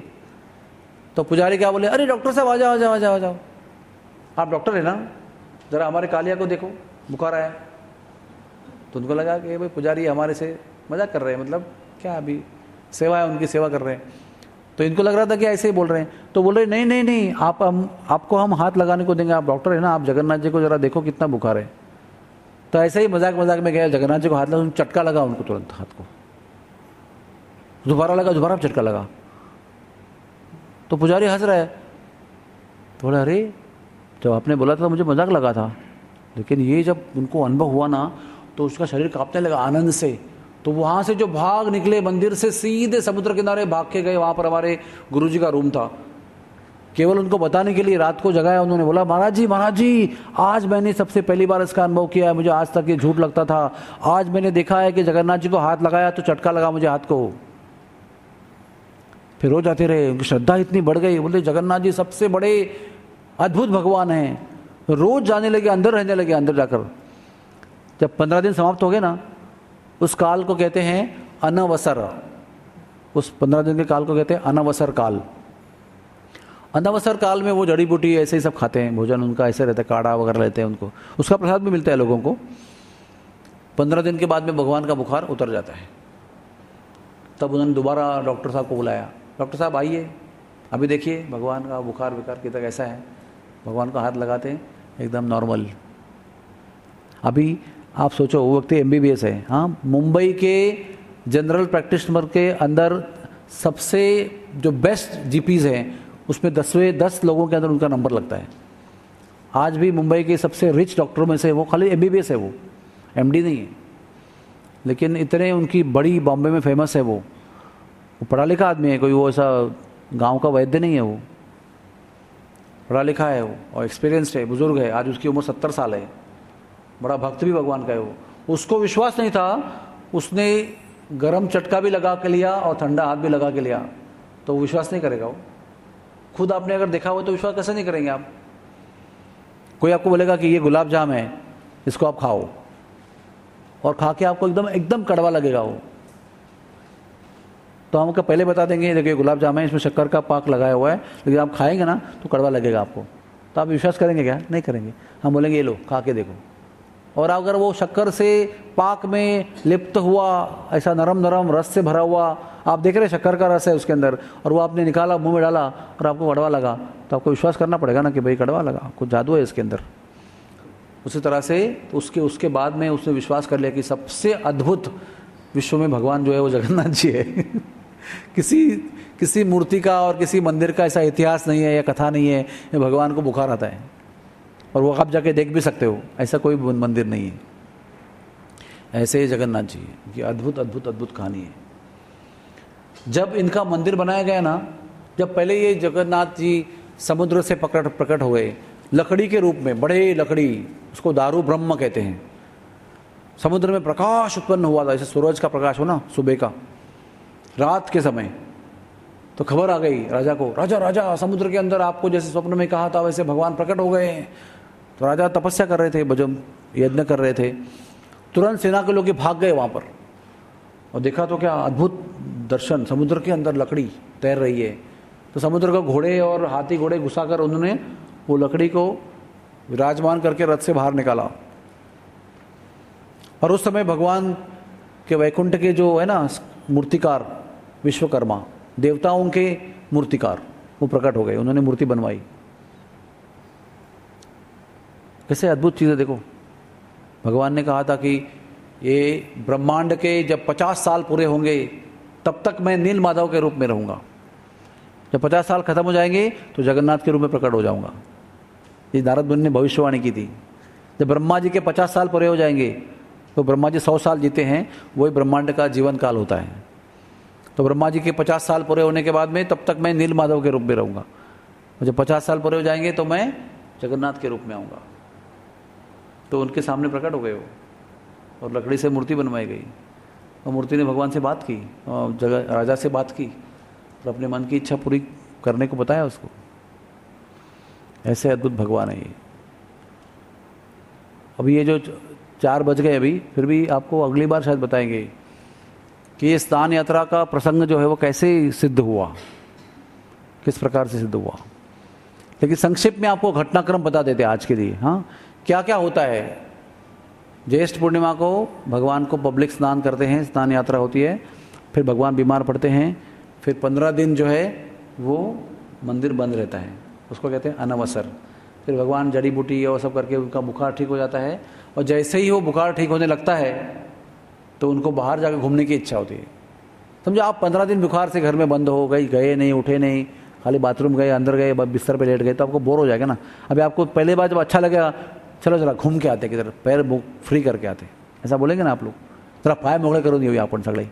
तो पुजारी क्या बोले, अरे डॉक्टर साहब आ जाओ आ जाओ आ जाओ आ जाओ, आप डॉक्टर है ना, जरा हमारे कालिया को देखो, बुखार आया। तो उनको लगा कि भाई पुजारी हमारे से मजाक कर रहे हैं, मतलब क्या अभी सेवा है, उनकी सेवा कर रहे हैं। तो इनको लग रहा था कि ऐसे ही बोल रहे हैं। तो बोल रहे नहीं नहीं नहीं, आप हम आपको हम हाथ लगाने को देंगे, आप डॉक्टर है ना, आप जगन्नाथ जी को जरा देखो कितना बुखार है। तो ऐसे ही मजाक मजाक में गया, जगन्नाथ जी को हाथ लगा, चटका लगा उनको तुरंत हाथ को, दोबारा लगा, दोबारा झटका लगा। तो पुजारी हंस रहा है। तो बोला अरे जब आपने बोला था तो मुझे मजाक लगा था, लेकिन ये जब उनको अनुभव हुआ ना तो उसका शरीर कांपने लगा आनंद से। तो वहाँ से जो भाग निकले मंदिर से, सीधे समुद्र किनारे भाग के गए। वहाँ पर हमारे गुरुजी का रूम था। केवल उनको बताने के लिए रात को जगाया उन्होंने, बोला महाराज जी महाराज जी आज मैंने सबसे पहली बार इसका अनुभव किया है, मुझे आज तक ये झूठ लगता था। आज मैंने देखा है कि जगन्नाथ जी को हाथ लगाया तो चटका लगा मुझे हाथ को। फिर हो जाते रहे, उनकी श्रद्धा इतनी बढ़ गई। बोले जगन्नाथ जी सबसे बड़े अद्भुत भगवान हैं। रोज जाने लगे, अंदर रहने लगे। अंदर जाकर जब पंद्रह दिन समाप्त हो गए ना, उस काल को कहते हैं अनवसर। उस पंद्रह दिन के काल को कहते हैं अनवसर काल। अनवसर काल में वो जड़ी बूटी ऐसे ही सब खाते हैं, भोजन उनका ऐसे रहता है, काढ़ा वगैरह लेते हैं उनको, उसका प्रसाद भी मिलता है लोगों को। पंद्रह दिन के बाद में भगवान का बुखार उतर जाता है। तब उन्होंने दोबारा डॉक्टर साहब को बुलाया, डॉक्टर साहब आइए, अभी देखिए भगवान का बुखार विकार कितना कैसा है। भगवान का हाथ लगाते हैं, एकदम नॉर्मल। अभी आप सोचो वो व्यक्ति एम बी बी एस है, हाँ, मुंबई के जनरल प्रैक्टिशनर के अंदर सबसे जो बेस्ट जीपीज हैं उसमें दसवें दस लोगों के अंदर उनका नंबर लगता है। आज भी मुंबई के सबसे रिच डॉक्टरों में से वो खाली एम बी बी एस है, वो एम डी नहीं है, लेकिन इतने उनकी बड़ी बॉम्बे में फेमस है। वो वो पढ़ा लिखा आदमी है, कोई वो ऐसा गांव का वैद्य नहीं है, वो पढ़ा लिखा है वो और एक्सपीरियंस्ड है, बुजुर्ग है। आज उसकी उम्र सत्तर साल है, बड़ा भक्त भी भगवान का है वो। उसको विश्वास नहीं था, उसने गरम चटका भी लगा के लिया और ठंडा हाथ भी लगा के लिया, तो वो विश्वास नहीं करेगा। वो खुद आपने अगर देखा हो तो विश्वास कैसे नहीं करेंगे आप। कोई आपको बोलेगा कि ये गुलाब जाम है, इसको आप खाओ, और खा के आपको एकदम एकदम कड़वा लगेगा वो, तो हम आपको पहले बता देंगे देखिए गुलाब जाम है, इसमें शक्कर का पाक लगाया हुआ है, लेकिन आप खाएंगे ना तो कड़वा लगेगा आपको। तो आप विश्वास करेंगे क्या? नहीं करेंगे। हम बोलेंगे ये लो खा के देखो, और अगर वो शक्कर से पाक में लिप्त हुआ, ऐसा नरम नरम रस से भरा हुआ, आप देख रहे शक्कर का रस है उसके अंदर, और वो आपने निकाला मुंह में डाला और आपको कड़वा लगा, तो आपको विश्वास करना पड़ेगा ना कि भाई कड़वा लगा, कुछ जादू है इसके अंदर। उसी तरह से उसके उसके बाद में उसने विश्वास कर लिया कि सबसे अद्भुत विश्व में भगवान जो है वो जगन्नाथ जी है। किसी किसी मूर्ति का और किसी मंदिर का ऐसा इतिहास नहीं है या कथा नहीं है, ये भगवान को बुखार आता है और वो आप जाके देख भी सकते हो, ऐसा कोई मंदिर नहीं है। ऐसे ही जगन्नाथ जी की अद्भुत अद्भुत अद्भुत कहानी है। जब इनका मंदिर बनाया गया ना, जब पहले ये जगन्नाथ जी समुद्र से प्रकट प्रकट हुए लकड़ी के रूप में, बड़े लकड़ी, उसको दारू ब्रह्म कहते हैं। समुद्र में प्रकाश उत्पन्न हुआ था, जैसे सूरज का प्रकाश हो ना सुबह का, रात के समय। तो खबर आ गई राजा को, राजा राजा समुद्र के अंदर आपको जैसे स्वप्न में कहा था वैसे भगवान प्रकट हो गए हैं। तो राजा तपस्या कर रहे थे, भजन यज्ञ कर रहे थे। तुरंत सेना के लोग भाग गए वहाँ पर और देखा तो क्या अद्भुत दर्शन, समुद्र के अंदर लकड़ी तैर रही है। तो समुद्र का घोड़े और हाथी घोड़े घुसाकर उन्होंने वो लकड़ी को विराजमान करके रथ से बाहर निकाला। और उस समय भगवान के वैकुंठ के जो है ना मूर्तिकार विश्वकर्मा, देवताओं के मूर्तिकार, वो प्रकट हो गए, उन्होंने मूर्ति बनवाई। कैसे अद्भुत चीज़ है देखो। भगवान ने कहा था कि ये ब्रह्मांड के जब पचास साल पूरे होंगे तब तक मैं नील माधव के रूप में रहूँगा, जब पचास साल खत्म हो जाएंगे तो जगन्नाथ के रूप में प्रकट हो जाऊँगा। ये नारद मुनि ने भविष्यवाणी की थी। जब ब्रह्मा जी के पचास साल पूरे हो जाएंगे तो ब्रह्मा जी सौ साल जीते हैं, वही ब्रह्मांड का जीवन काल होता है। तो ब्रह्मा जी के पचास साल पूरे होने के बाद में तब तक मैं नील माधव के रूप में रहूँगा, जब पचास साल पूरे हो जाएंगे तो मैं जगन्नाथ के रूप में आऊँगा। तो उनके सामने प्रकट हो गए वो, और लकड़ी से मूर्ति बनवाई गई। और मूर्ति ने भगवान से बात की, और जगह राजा से बात की और अपने मन की इच्छा पूरी करने को बताया उसको। ऐसे अद्भुत भगवान है ये। अभी ये जो चार बज गए अभी, फिर भी आपको अगली बार शायद बताएंगे कि ये स्नान यात्रा का प्रसंग जो है वो कैसे सिद्ध हुआ, किस प्रकार से सिद्ध हुआ। लेकिन संक्षेप में आपको घटनाक्रम बता देते आज के लिए। हाँ, क्या क्या होता है। ज्येष्ठ पूर्णिमा को भगवान को पब्लिक स्नान करते हैं, स्नान यात्रा होती है। फिर भगवान बीमार पड़ते हैं, फिर पंद्रह दिन जो है वो मंदिर बंद रहता है, उसको कहते हैं अनवसर। फिर भगवान जड़ी बूटी और सब करके उनका बुखार ठीक हो जाता है, और जैसे ही वो बुखार ठीक होने लगता है तो उनको बाहर जाकर घूमने की इच्छा होती है। समझो आप पंद्रह दिन बुखार से घर में बंद हो गई, गए नहीं, उठे नहीं, खाली बाथरूम गए, अंदर गए, बिस्तर पे लेट गए, तो आपको बोर हो जाएगा ना। अभी आपको पहले बार जब अच्छा लगेगा, चलो जरा घूम के आते, किधर पैर फ्री करके आते, ऐसा बोलेंगे ना आप लोग, जरा पाय मोकळे करून येऊया आपण सगळे।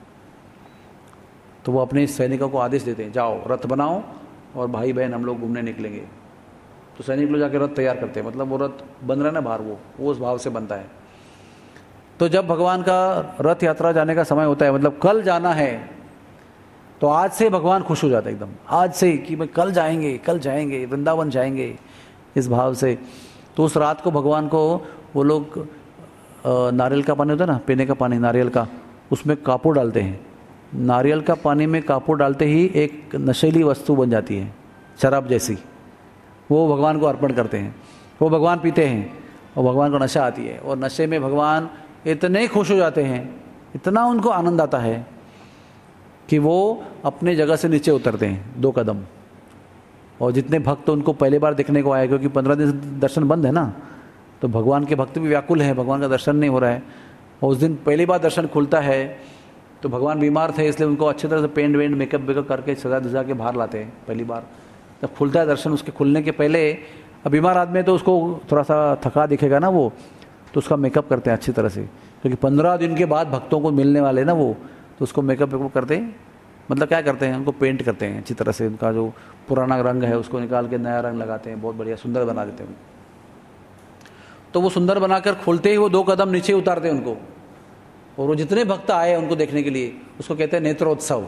तो वो अपने सैनिकों को आदेश देते हैं, जाओ रथ बनाओ और भाई बहन हम लोग घूमने निकलेंगे। तो सैनिक लोग जाके रथ तैयार करते हैं, मतलब वो रथ बन रहा है ना बाहर, वो वो उस भाव से बनता है। तो जब भगवान का रथ यात्रा जाने का समय होता है, मतलब कल जाना है, तो आज से भगवान खुश हो जाता है एकदम, आज से कि भाई कल जाएंगे, कल जाएंगे, वृंदावन जाएंगे, इस भाव से। तो उस रात को भगवान को वो लोग नारियल का पानी होता है ना, पीने का पानी नारियल का, उसमें कापूर डालते हैं। नारियल का पानी में कापूर डालते ही एक नशीली वस्तु बन जाती है, शराब जैसी, वो भगवान को अर्पण करते हैं। वो भगवान पीते हैं और भगवान को नशा आती है, और नशे में भगवान इतने खुश हो जाते हैं, इतना उनको आनंद आता है कि वो अपने जगह से नीचे उतरते हैं दो कदम। और जितने भक्त उनको पहली बार देखने को आए, क्योंकि पंद्रह दिन से दर्शन बंद है ना, तो भगवान के भक्त भी व्याकुल हैं, भगवान का दर्शन नहीं हो रहा है। और उस दिन पहली बार दर्शन खुलता है, तो भगवान बीमार थे इसलिए उनको अच्छी तरह से पेंट वेंट मेकअप वेकअप करके सजा धजा के बाहर लाते हैं। पहली बार जब खुलता है दर्शन, उसके खुलने के पहले, अब बीमार आदमी है तो उसको थोड़ा सा थका दिखेगा ना वो, तो उसका मेकअप करते हैं अच्छी तरह से, क्योंकि पंद्रह दिन के बाद भक्तों को मिलने वाले ना वो, तो उसको मेकअप वेकअप करते हैं। मतलब क्या करते हैं, उनको पेंट करते हैं अच्छी तरह से, उनका जो पुराना रंग है उसको निकाल के नया रंग लगाते हैं, बहुत बढ़िया सुंदर बना देते हैं। तो वो सुंदर बनाकर खोलते ही वो दो कदम नीचे उतारते हैं उनको, और वो जितने भक्त आए उनको देखने के लिए, उसको कहते हैं नेत्रोत्सव।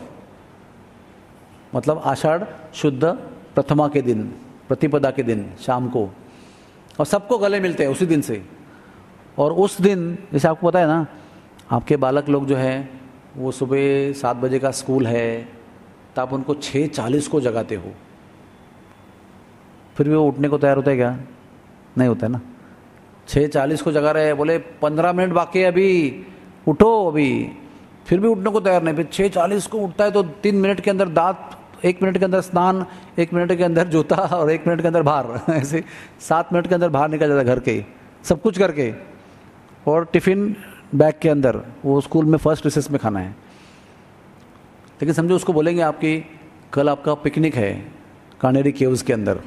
मतलब आषाढ़ शुद्ध प्रथमा के दिन, प्रतिपदा के दिन शाम को, और सबको गले मिलते हैं उसी दिन से। और उस दिन जैसे आपको पता है ना, आपके बालक लोग जो हैं वो सुबह सात बजे का स्कूल है, तो आप उनको छः चालीस को जगाते हो, फिर भी वो उठने को तैयार होता है क्या? नहीं होता है ना। छः चालीस को जगा रहे हैं, बोले पंद्रह मिनट बाकी है अभी, उठो अभी, फिर भी उठने को तैयार नहीं। फिर छः चालीस को उठता है तो तीन मिनट के अंदर दांत, एक मिनट के अंदर स्नान, एक मिनट के अंदर जूता और एक मिनट के अंदर बाहर ऐसे सात मिनट के अंदर बाहर निकल जाता है घर के, सब कुछ करके, और टिफ़िन बैग के अंदर वो स्कूल में फर्स्ट रिसेस में खाना है। लेकिन समझो उसको बोलेंगे आपकी कल आपका पिकनिक है कानेरी केव्स के अंदर,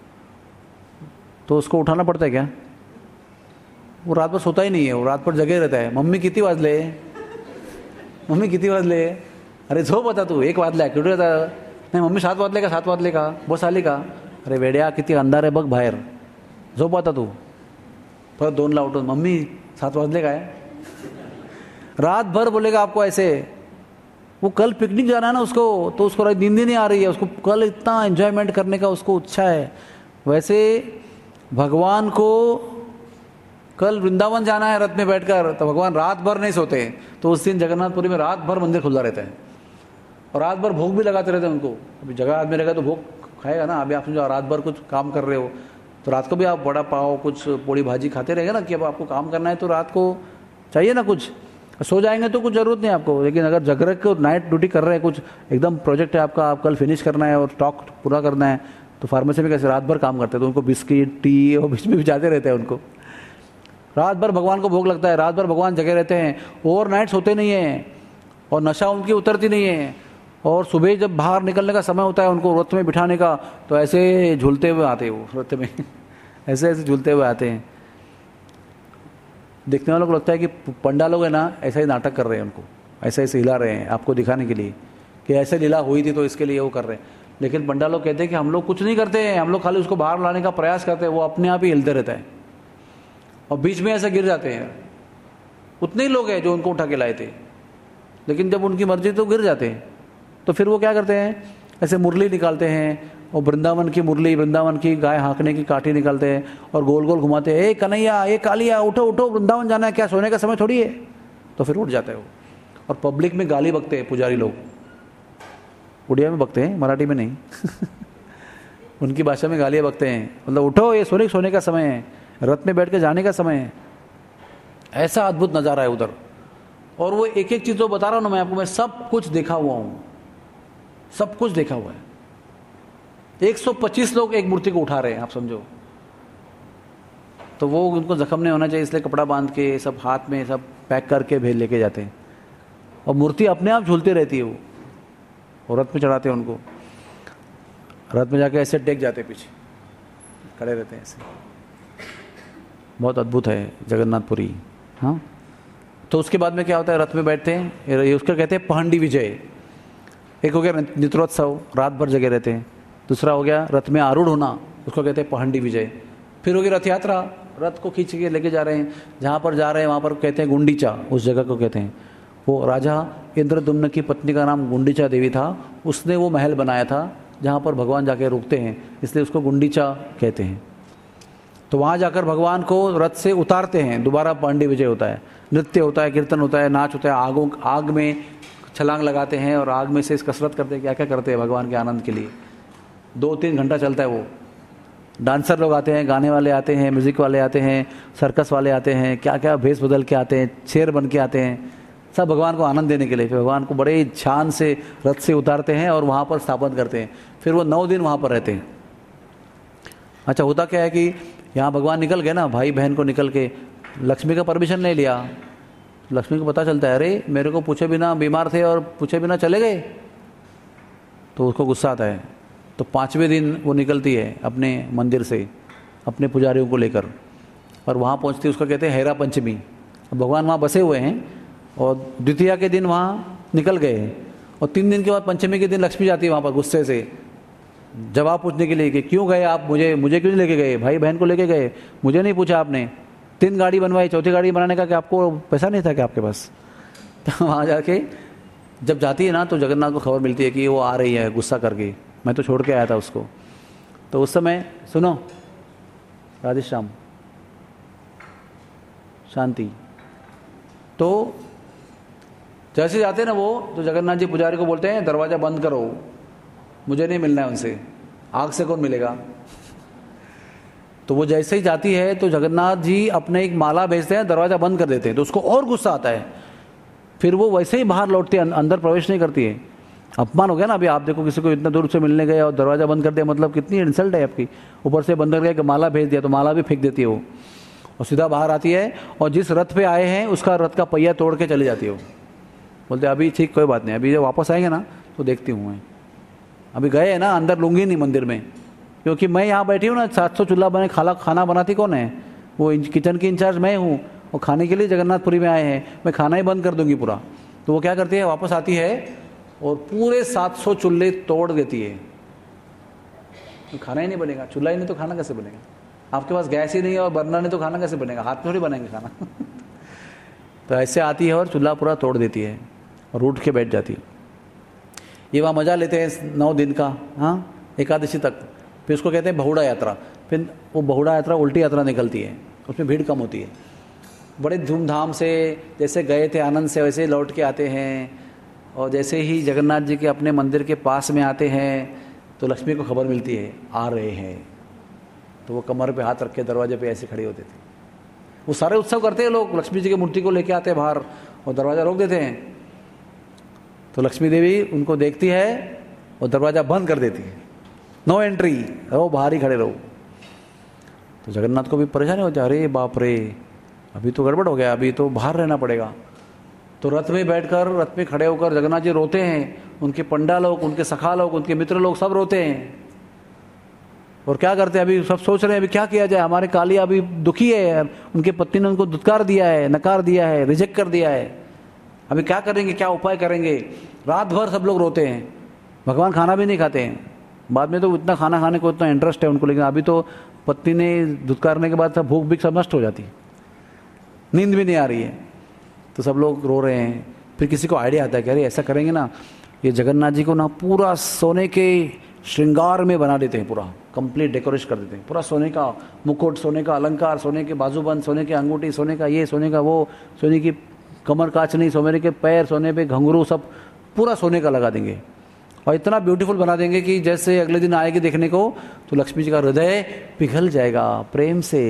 तो उसको उठाना पड़ता है क्या? वो रात भर सोता ही नहीं है, वो रात भर जगे रहता है। मम्मी कितनी वाज ले, मम्मी कितनी वाज ले, अरे झोप होता तू, एक वाजला क्यों रहता, नाही मम्मी सात वाजले का, सात वाजले का, बस आली का, अरे वेड्या किती अंधार आहे बघ बाहेर, झोप आता तू, परत दोनला उठून मम्मी सात वाजले का है, रात भर बोलेगा आपको ऐसे। वो कल पिकनिक जाना है ना उसको, तो उसको नींद ही नहीं आ रही है, उसको कल इतना एंजॉयमेंट करने का उसको इच्छा है। वैसे भगवान को कल वृंदावन जाना है रथ में बैठकर, तो भगवान रात भर नहीं सोते, तो उस दिन जगन्नाथपुरी में रात भर मंदिर खुला रहता है और रात भर भोग भी लगाते रहते हैं उनको। अभी जगह आदमी रहेगा तो भोग खाएगा ना। अभी आप समझो रात भर कुछ काम कर रहे हो तो रात को भी आप बड़ा पाव कुछ पोड़ी भाजी खाते रहेंगे ना, कि अब आपको काम करना है तो रात को चाहिए ना कुछ। सो जाएंगे तो कुछ ज़रूरत नहीं आपको, लेकिन अगर जगह को नाइट ड्यूटी कर रहे हैं, कुछ एकदम प्रोजेक्ट है आपका, आप कल फिनिश करना है और स्टॉक पूरा करना है, तो फार्मेसी में कैसे रात भर काम करते हैं, तो उनको बिस्किट टी और बीच में भी जाते रहते हैं उनको। रात भर भगवान को भोग लगता है, रात भर भगवान जगे रहते हैं, ओवर नाइट सोते नहीं हैं और नशा उनकी उतरती नहीं है। और सुबह जब बाहर निकलने का समय होता है उनको रथ में बिठाने का, तो ऐसे झूलते हुए आते हैं वो रथ में ऐसे ऐसे झूलते हुए आते हैं। देखने वालों को लगता है कि पंडा लोग है ना ऐसा ही नाटक कर रहे हैं, उनको ऐसे ऐसे हिला रहे हैं आपको दिखाने के लिए कि ऐसे लीला हुई थी तो इसके लिए वो कर रहे हैं। लेकिन पंडा लोग कहते हैं कि हम लोग कुछ नहीं करते हैं, हम लोग खाली उसको बाहर लाने का प्रयास करते हैं, वो अपने आप ही हिलते रहता है और बीच में ऐसे गिर जाते हैं। उतने ही लोग हैं जो उनको उठा के लाए थे, लेकिन जब उनकी मर्जी तो गिर जाते हैं। तो फिर वो क्या करते हैं, ऐसे मुरली निकालते हैं और वृंदावन की मुरली, वृंदावन की गाय हाँकने की काठी निकालते हैं और गोल गोल घुमाते हैं, ए कन्हैया, ए कालिया, उठो उठो वृंदावन जाना है, क्या सोने का समय थोड़ी है। तो फिर उठ जाता है वो और पब्लिक में गाली बकते हैं पुजारी लोग, उड़िया में बकते हैं, मराठी में नहीं उनकी भाषा में गालियाँ बकते हैं, मतलब उठो ये सोने सोने का समय है, रथ में बैठ के जाने का समय है। ऐसा अद्भुत नज़ारा है उधर। और वो एक एक चीज़ तो बता रहा हूँ ना मैं आपको, मैं सब कुछ देखा हुआ हूँ, सब कुछ देखा हुआ है। एक सौ पच्चीस लोग एक मूर्ति को उठा रहे हैं, आप समझो। तो वो उनको जख्म नहीं होना चाहिए इसलिए कपड़ा बांध के सब हाथ में सब पैक करके भेज लेके जाते हैं और मूर्ति अपने आप झूलती रहती है वो, और रथ में चढ़ाते हैं उनको, रथ में जाके ऐसे टेक जाते हैं, पीछे खड़े रहते हैं ऐसे। बहुत अद्भुत है जगन्नाथपुरी। हाँ, तो उसके बाद में क्या होता है, रथ में बैठते हैं, ये उसका कहते हैं पहंडी विजय। एक हो गया नेत्रोत्सव, रात भर जगे रहते हैं। दूसरा हो गया रथ में आरूढ़ होना, उसको कहते हैं पहंडी विजय। फिर हो गई रथ यात्रा, रथ को खींच के लेके जा रहे हैं, जहाँ पर जा रहे हैं वहाँ पर कहते हैं गुंडीचा, उस जगह को कहते हैं। वो राजा इंद्रदुम्न की पत्नी का नाम गुंडीचा देवी था, उसने वो महल बनाया था जहाँ पर भगवान जाके रुकते हैं, इसलिए उसको गुंडीचा कहते हैं। तो वहाँ जाकर भगवान को रथ से उतारते हैं, दोबारा पहंडी विजय होता है, नृत्य होता है, कीर्तन होता है, नाच होता है, आगों आग में छलांग लगाते हैं और आग में से इस कसरत करते हैं, क्या क्या करते हैं भगवान के आनंद के लिए। दो तीन घंटा चलता है वो। डांसर लोग आते हैं, गाने वाले आते हैं, म्यूज़िक वाले आते हैं, सर्कस वाले आते हैं, क्या क्या भेष बदल के आते हैं, शेर बन के आते हैं, सब भगवान को आनंद देने के लिए। फिर भगवान को बड़े शान से रथ से उतारते हैं और वहाँ पर स्थापन करते हैं। फिर वो नौ दिन वहाँ पर रहते हैं। अच्छा, होता क्या है कि यहाँ भगवान निकल गए ना, भाई बहन को निकल के, लक्ष्मी का परमिशन नहीं लिया। लक्ष्मी को पता चलता है, अरे मेरे को पूछे बिना बीमार थे और पूछे बिना चले गए, तो उसको गुस्सा आता है। तो पाँचवें दिन वो निकलती है अपने मंदिर से अपने पुजारियों को लेकर और वहाँ पहुँचती है, उसका कहते हैं हेरा पंचमी। भगवान वहाँ बसे हुए हैं और द्वितीया के दिन वहाँ निकल गए और तीन दिन के बाद पंचमी के दिन लक्ष्मी जाती है वहाँ पर गुस्से से जवाब पूछने के लिए कि क्यों गए आप, मुझे मुझे क्यों नहीं लेके गए, भाई बहन को लेके गए, मुझे नहीं पूछा आपने, तीन गाड़ी बनवाई, चौथी गाड़ी बनाने का कि आपको पैसा नहीं था क्या आपके पास। तो वहाँ जाके जब जाती है ना तो जगन्नाथ को खबर मिलती है कि वो आ रही है गुस्सा करके, मैं तो छोड़ के आया था उसको। तो उस समय सुनो, राधेश्याम, शांति। तो जैसे जाते ना वो, तो जगन्नाथ जी पुजारी को बोलते हैं दरवाज़ा बंद करो, मुझे नहीं मिलना है उनसे, आग से कौन मिलेगा। तो वो जैसे ही जाती है तो जगन्नाथ जी अपने एक माला भेजते हैं, दरवाज़ा बंद कर देते हैं, तो उसको और गुस्सा आता है, फिर वो वैसे ही बाहर लौटती है, अंदर प्रवेश नहीं करती है। अपमान हो गया ना। अभी आप देखो किसी को इतना दूर से मिलने गए और दरवाज़ा बंद कर दिया, मतलब कितनी इंसल्ट है आपकी। ऊपर से बंदर गया कि माला भेज दिया, तो माला भी फेंक देती है वो, और सीधा बाहर आती है, और जिस रथ पे आए हैं उसका रथ का पहिया तोड़ के चली जाती है वो। बोलते अभी ठीक, कोई बात नहीं, अभी जब वापस आएंगे ना तो देखती हूँ मैं, अभी गए हैं ना अंदर लूँगी नहीं मंदिर में, क्योंकि मैं यहाँ बैठी हूँ ना, सात सौ चूल्हा बने, खाना खाना बनाती कौन है? वो किचन की इंचार्ज मैं हूँ, और खाने के लिए जगन्नाथपुरी में आए हैं, मैं खाना ही बंद कर दूंगी पूरा। तो वो क्या करती है, वापस आती है और पूरे सात सौ चूल्हे तोड़ देती है। तो खाना ही नहीं बनेगा, चूल्हा ही नहीं तो खाना कैसे बनेगा? आपके पास गैस ही नहीं है और बर्नर नहीं तो खाना कैसे बनेगा? हाथ में थोड़ी बनाएंगे खाना। तो ऐसे आती है और चूल्हा पूरा तोड़ देती है और उठ के बैठ जाती है। ये वहाँ मज़ा लेते हैं नौ दिन का, हाँ, एकादशी तक। फिर उसको कहते हैं बहुड़ा यात्रा। फिर वो बहुड़ा यात्रा उल्टी यात्रा निकलती है, उसमें भीड़ कम होती है। बड़े धूमधाम से जैसे गए थे आनंद से वैसे लौट के आते हैं, और जैसे ही जगन्नाथ जी के अपने मंदिर के पास में आते हैं तो लक्ष्मी को खबर मिलती है आ रहे हैं, तो वो कमर पे हाथ रख के दरवाजे पे ऐसे खड़े होते थे। वो सारे उत्सव करते हैं लोग, लक्ष्मी जी की मूर्ति को लेके आते हैं बाहर और दरवाज़ा रोक देते हैं। तो लक्ष्मी देवी उनको देखती है और दरवाज़ा बंद कर देती है, नो एंट्री, रहो बाहर ही खड़े रहो। तो जगन्नाथ को भी परेशानी होती है, अरे बाप रे, अभी तो गड़बड़ हो गया, अभी तो बाहर रहना पड़ेगा। तो रथ में बैठकर, रथ में खड़े होकर जगन्नाथ जी रोते हैं, उनके पंडा लोग, उनके सखा लोग, उनके मित्र लोग सब रोते हैं। और क्या करते हैं, अभी सब सोच रहे हैं अभी क्या किया जाए, हमारे कालिया अभी दुखी है, उनके पत्नी ने उनको दुत्कार दिया है, नकार दिया है, रिजेक्ट कर दिया है, अभी क्या करेंगे, क्या उपाय करेंगे। रात भर सब लोग रोते हैं, भगवान खाना भी नहीं खाते हैं। बाद में तो इतना खाना खाने को इतना इंटरेस्ट है उनको, लेकिन अभी तो पत्नी ने दुत्कारने के बाद सब भूख भीख सब नष्ट हो जाती है, नींद भी नहीं आ रही है, तो सब लोग रो रहे हैं। फिर किसी को आइडिया आता है कि अरे ऐसा करेंगे ना, ये जगन्नाथ जी को ना पूरा सोने के श्रृंगार में बना देते हैं, पूरा कंप्लीट डेकोरेट कर देते हैं, पूरा सोने का मुकुट, सोने का अलंकार, सोने के बाजूबंद, सोने के अंगूठी, सोने का ये, सोने का वो, सोने की कमर काचनी, सोने के पैर, सोने पे घुंघरू, सब पूरा सोने का लगा देंगे और इतना ब्यूटीफुल बना देंगे कि जैसे अगले दिन आएगी देखने को तो लक्ष्मी जी का हृदय पिघल जाएगा प्रेम से।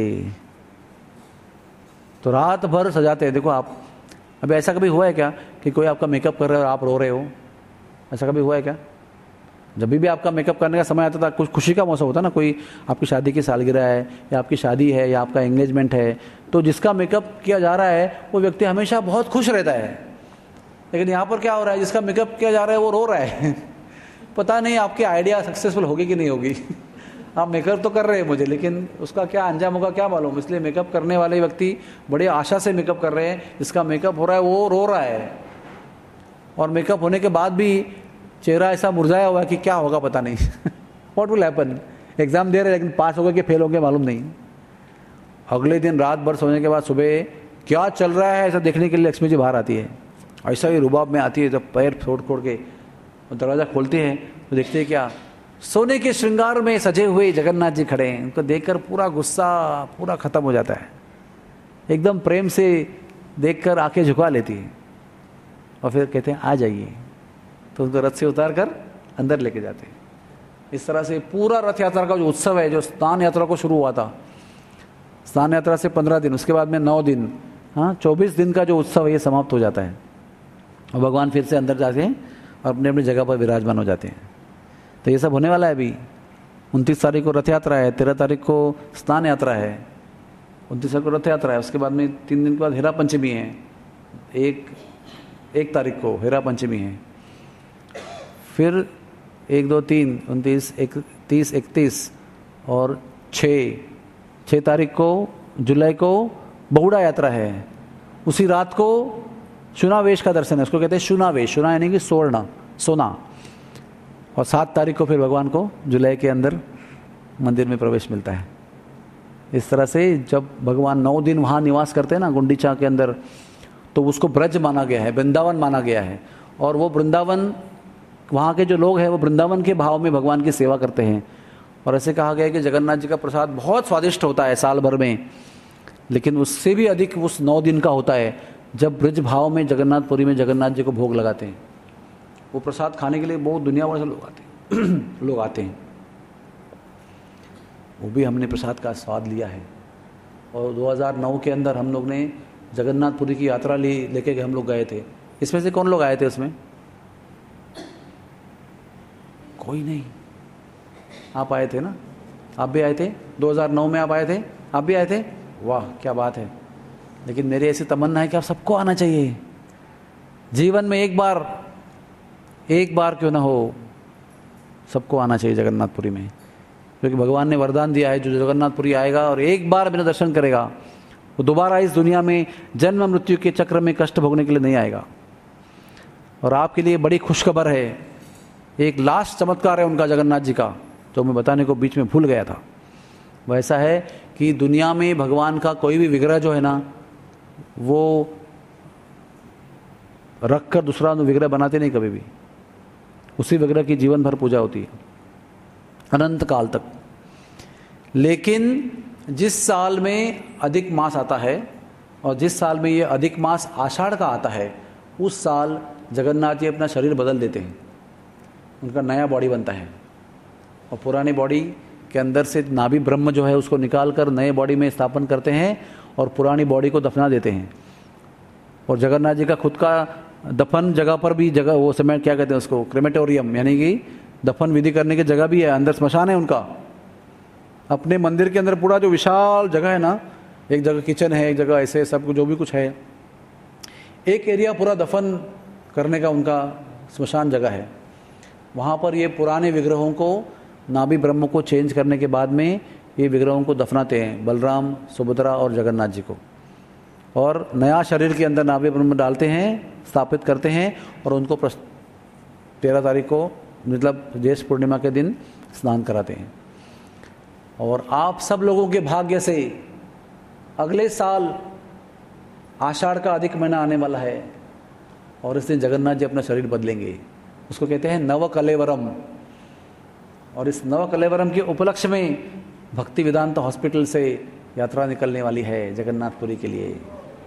तो रात भर सजाते हैं। देखो आप, अभी ऐसा कभी हुआ है क्या कि कोई आपका मेकअप कर रहा है और आप रो रहे हो? ऐसा कभी हुआ है क्या? जब भी आपका मेकअप करने का समय आता था, कुछ खुशी का मौसम होता ना, कोई आपकी शादी की सालगिरह है या आपकी शादी है या आपका एंगेजमेंट है, तो जिसका मेकअप किया जा रहा है वो व्यक्ति हमेशा बहुत खुश रहता है। लेकिन यहाँ पर क्या हो रहा है, जिसका मेकअप किया जा रहा है वो रो रहा है। पता नहीं आपकी आइडिया सक्सेसफुल होगी कि नहीं होगी। आप मेकअप तो कर रहे हैं मुझे, लेकिन उसका क्या अंजाम होगा क्या मालूम। इसलिए मेकअप करने वाले व्यक्ति बड़े आशा से मेकअप कर रहे हैं, जिसका मेकअप हो रहा है वो रो रहा है, और मेकअप होने के बाद भी चेहरा ऐसा मुरझाया हुआ है कि क्या होगा पता नहीं। What will happen. एग्जाम दे रहे हैं लेकिन पास हो गए कि फेल हो गए मालूम नहीं। अगले दिन रात भर सोने के बाद सुबह क्या चल रहा है ऐसा देखने के लिए लक्ष्मी जी बाहर आती है। ऐसा ही रुबाब में आती है, जब पैर फोड़ फोड़ के दरवाज़ा खोलते हैं तो देखते हैं क्या, सोने के श्रृंगार में सजे हुए जगन्नाथ जी खड़े हैं। उनको देखकर पूरा गुस्सा पूरा खत्म हो जाता है, एकदम प्रेम से देखकर आंखें झुका लेती है और फिर कहते हैं आ जाइए, तो उनको रथ से उतार कर अंदर लेके जाते हैं। इस तरह से पूरा रथ यात्रा का जो उत्सव है, जो स्नान यात्रा को शुरू हुआ था, स्नान यात्रा से पंद्रह दिन, उसके बाद में नौ दिन, हाँ चौबीस दिन का जो उत्सव है ये समाप्त हो जाता है और भगवान फिर से अंदर जाते हैं और अपने अपनी जगह पर विराजमान हो जाते हैं। तो ये सब होने वाला है। अभी उनतीस तारीख को रथ यात्रा है, तेरह तारीख को स्नान यात्रा है, उनतीस तारीख को रथ यात्रा है, उसके बाद में तीन दिन के बाद हेरा पंचमी है, एक एक तारीख को हेरा पंचमी है, फिर एक दो तीन उनतीस इकतीस इकतीस और छः छः तारीख को जुलाई को बहुड़ा यात्रा है। उसी रात को शुनावेश का दर्शन है, उसको कहते हैं शुनावेश, शुना यानी कि स्वर्ण सोना। और सात तारीख को फिर भगवान को जुलाई के अंदर मंदिर में प्रवेश मिलता है। इस तरह से जब भगवान नौ दिन वहाँ निवास करते हैं ना गुंडीचा के अंदर, तो उसको ब्रज माना गया है, वृंदावन माना गया है। और वो वृंदावन, वहाँ के जो लोग हैं वो वृंदावन के भाव में भगवान की सेवा करते हैं। और ऐसे कहा गया है कि जगन्नाथ जी का प्रसाद बहुत स्वादिष्ट होता है साल भर में, लेकिन उससे भी अधिक उस नौ दिन का होता है जब ब्रज भाव में जगन्नाथपुरी में जगन्नाथ जी को भोग लगाते हैं। वो प्रसाद खाने के लिए बहुत दुनिया भर से लोग आते हैं लोग आते हैं। वो भी हमने प्रसाद का स्वाद लिया है। और दो हज़ार नौ के अंदर हम लोग ने जगन्नाथपुरी की यात्रा ली लेके हम लोग गए थे। इसमें से कौन लोग आए थे उसमें? कोई नहीं। आप आए थे ना? आप भी आए थे? दो हज़ार नौ में आप आए थे? आप भी आए थे? वाह क्या बात है। लेकिन मेरी ऐसी तमन्ना है कि आप सबको आना चाहिए। जीवन में एक बार एक बार क्यों ना हो, सबको आना चाहिए जगन्नाथपुरी में, क्योंकि भगवान ने वरदान दिया है जो जगन्नाथपुरी आएगा और एक बार मेरा दर्शन करेगा वो दोबारा इस दुनिया में जन्म मृत्यु के चक्र में कष्ट भोगने के लिए नहीं आएगा। और आपके लिए बड़ी खुशखबर है, एक लास्ट चमत्कार है उनका जगन्नाथ जी का जो मैं बताने को बीच में भूल गया था। वो ऐसा है कि दुनिया में भगवान का कोई भी विग्रह जो है ना वो रख कर दूसरा विग्रह बनाते नहीं कभी भी, उसी विग्रह की जीवन भर पूजा होती है अनंत काल तक। लेकिन जिस साल में अधिक मास आता है और जिस साल में ये अधिक मास आषाढ़ का आता है उस साल जगन्नाथ जी अपना शरीर बदल देते हैं, उनका नया बॉडी बनता है और पुरानी बॉडी के अंदर से नाभि ब्रह्म जो है उसको निकाल कर नए बॉडी में स्थापन करते हैं और पुरानी बॉडी को दफना देते हैं। और जगन्नाथ जी का खुद का दफन जगह पर भी जगह, वो समय क्या कहते हैं उसको, क्रेमेटोरियम, यानी कि दफन विधि करने की जगह भी है, अंदर स्मशान है उनका। अपने मंदिर के अंदर पूरा जो विशाल जगह है ना, एक जगह किचन है, एक जगह ऐसे सब कुछ जो भी कुछ है, एक एरिया पूरा दफन करने का उनका स्मशान जगह है। वहाँ पर ये पुराने विग्रहों को, नाभि ब्रह्म को चेंज करने के बाद में ये विग्रहों को दफनाते हैं, बलराम, सुभद्रा और जगन्नाथ जी को, और नया शरीर के अंदर नाभि ब्रह्म डालते हैं, स्थापित करते हैं और उनको तेरह तारीख को मतलब ज्येष्ठ पूर्णिमा के दिन स्नान कराते हैं। और आप सब लोगों के भाग्य से अगले साल आषाढ़ का अधिक महीना आने वाला है और इस दिन जगन्नाथ जी अपना शरीर बदलेंगे, उसको कहते हैं नव कलेवरम। और इस नव कलेवरम के उपलक्ष्य में भक्ति वेदांत हॉस्पिटल से यात्रा निकलने वाली है जगन्नाथपुरी के लिए,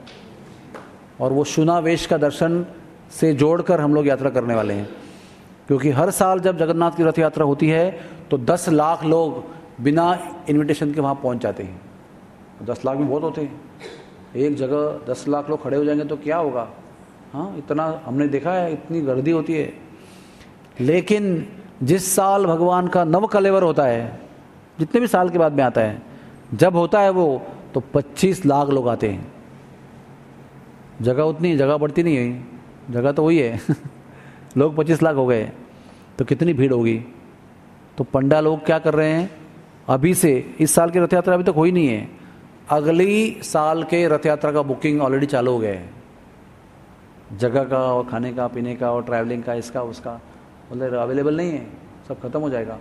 और वो शुनावेश का दर्शन से जोड़कर हम लोग यात्रा करने वाले हैं। क्योंकि हर साल जब जगन्नाथ की रथ यात्रा होती है तो दस लाख लोग बिना इनविटेशन के वहाँ पहुँच जाते हैं। दस लाख भी बहुत होते हैं, एक जगह दस लाख लोग खड़े हो जाएंगे तो क्या होगा। हाँ, इतना हमने देखा है, इतनी गर्दी होती है। लेकिन जिस साल भगवान का नव कलेवर होता है, जितने भी साल के बाद में आता है, जब होता है वो, तो पच्चीस लाख लोग आते हैं। जगह उतनी, जगह बढ़ती नहीं है, जगह तो वही है लोग पच्चीस लाख हो गए तो कितनी भीड़ होगी। तो पंडा लोग क्या कर रहे हैं, अभी से, इस साल की रथ यात्रा अभी तक हुई नहीं है, अगली साल के रथ यात्रा का बुकिंग ऑलरेडी चालू हो गया है, जगह का और खाने का, पीने का और ट्रैवलिंग का, इसका उसका मतलब अवेलेबल नहीं है, सब खत्म हो जाएगा।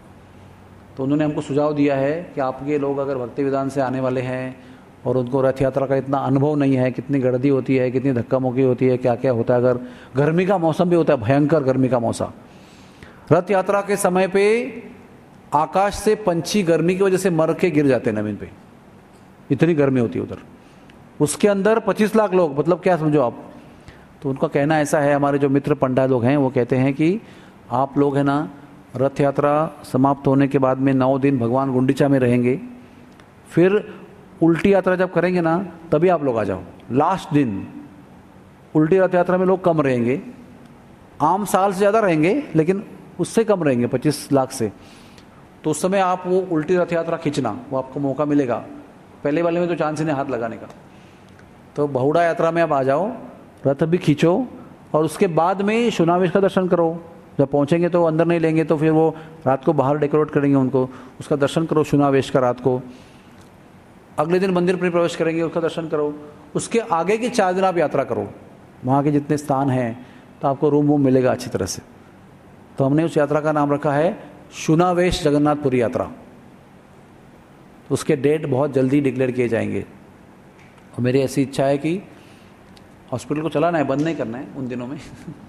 तो उन्होंने हमको सुझाव दिया है कि आपके लोग अगर भक्ति विधान से आने वाले हैं और उनको रथ यात्रा का इतना अनुभव नहीं है, कितनी गर्दी होती है, कितनी धक्का मुक्की होती है, क्या क्या होता है, अगर गर्मी का मौसम भी होता है, भयंकर गर्मी का मौसम, रथ यात्रा के समय पे आकाश से पंछी गर्मी की वजह से मर के गिर जाते हैं जमीन पे, इतनी गर्मी होती है उधर। उसके अंदर पच्चीस लाख लोग, मतलब क्या समझो आप। तो उनका कहना ऐसा है, हमारे जो मित्र पंडा लोग हैं वो कहते हैं कि आप लोग है ना, रथ यात्रा समाप्त होने के बाद में नौ दिन भगवान गुंडीचा में रहेंगे, फिर उल्टी यात्रा जब करेंगे ना तभी आप लोग आ जाओ। लास्ट दिन उल्टी रथ यात्रा में लोग कम रहेंगे, आम साल से ज़्यादा रहेंगे लेकिन उससे कम रहेंगे पच्चीस लाख से। तो उस समय आप वो उल्टी रथ यात्रा खींचना, वो आपको मौका मिलेगा, पहले वाले में तो चांस ही नहीं हाथ लगाने का। तो बहुड़ा यात्रा में आप आ जाओ, रथ भी खींचो और उसके बाद में शुनावेश का दर्शन करो। जब पहुंचेंगे तो अंदर नहीं लेंगे, तो फिर वो रात को बाहर डेकोरेट करेंगे उनको, उसका दर्शन करो शुनावेश का रात को। अगले दिन मंदिर पर प्रवेश करेंगे, उसका दर्शन करो। उसके आगे की चार दिन आप यात्रा करो, वहाँ के जितने स्थान हैं तो आपको रूम वूम मिलेगा अच्छी तरह से। तो हमने उस यात्रा का नाम रखा है शुनावेश जगन्नाथपुरी यात्रा। उसके डेट बहुत जल्दी डिक्लेयर किए जाएंगे और मेरी ऐसी इच्छा है कि हॉस्पिटल को चलाना है, बंद नहीं करना है उन दिनों में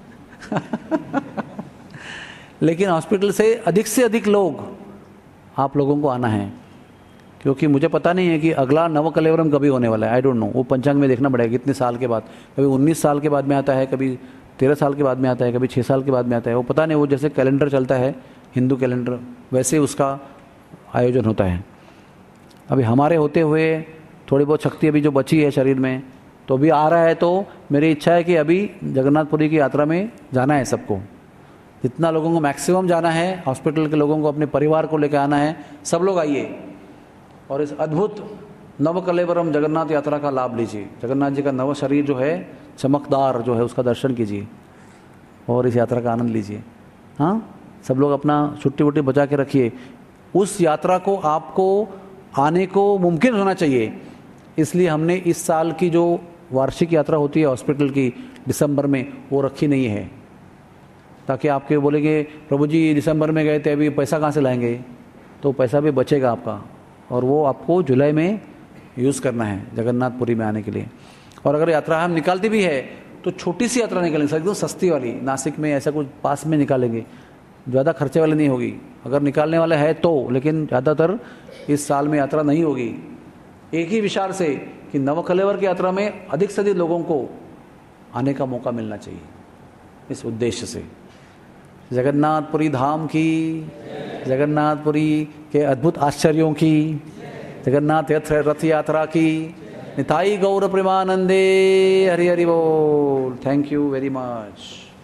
लेकिन हॉस्पिटल से अधिक से अधिक लोग आप लोगों को आना है, क्योंकि मुझे पता नहीं है कि अगला नव कलेवरम कभी होने वाला है। आई डोंट नो, वो पंचांग में देखना पड़ेगा कितने साल के बाद, कभी उन्नीस साल के बाद में आता है, कभी तेरह साल के बाद में आता है, कभी छः साल के बाद में आता है, वो पता नहीं, वो जैसे कैलेंडर चलता है हिंदू कैलेंडर वैसे उसका आयोजन होता है। अभी हमारे होते हुए थोड़ी बहुत शक्ति अभी जो बची है शरीर में, तो अभी आ रहा है, तो मेरी इच्छा है कि अभी जगन्नाथपुरी की यात्रा में जाना है सबको, जितना लोगों को मैक्सिमम जाना है, हॉस्पिटल के लोगों को, अपने परिवार को लेकर आना है, सब लोग आइए और इस अद्भुत नवकलेवरम जगन्नाथ यात्रा का लाभ लीजिए। जगन्नाथ जी का नव शरीर जो है चमकदार जो है उसका दर्शन कीजिए और इस यात्रा का आनंद लीजिए। हाँ, सब लोग अपना छुट्टी वुट्टी बचा के रखिए। उस यात्रा को आपको आने को मुमकिन होना चाहिए, इसलिए हमने इस साल की जो वार्षिक यात्रा होती है हॉस्पिटल की दिसंबर में, वो रखी नहीं है, ताकि आपके बोलेंगे प्रभु जी दिसंबर में गए थे, अभी पैसा कहाँ से लाएंगे, तो पैसा भी बचेगा आपका और वो आपको जुलाई में यूज़ करना है जगन्नाथपुरी में आने के लिए। और अगर यात्रा हम निकालती भी है तो छोटी सी यात्रा निकालेंगे, एकदम सस्ती वाली, नासिक में ऐसा कुछ पास में निकालेंगे, ज़्यादा खर्चे वाली नहीं होगी अगर निकालने वाले है तो, लेकिन ज़्यादातर इस साल में यात्रा नहीं होगी। एक ही विचार से कि नवकलेवर की यात्रा में अधिक से अधिक लोगों को आने का मौका मिलना चाहिए, इस उद्देश्य से। जगन्नाथपुरी धाम की, जगन्नाथपुरी के अद्भुत आश्चर्यों की, जगन्नाथ रथ यात्रा की, निताई गौर प्रेमानंदे, हरि हरि बोल। Thank you very much.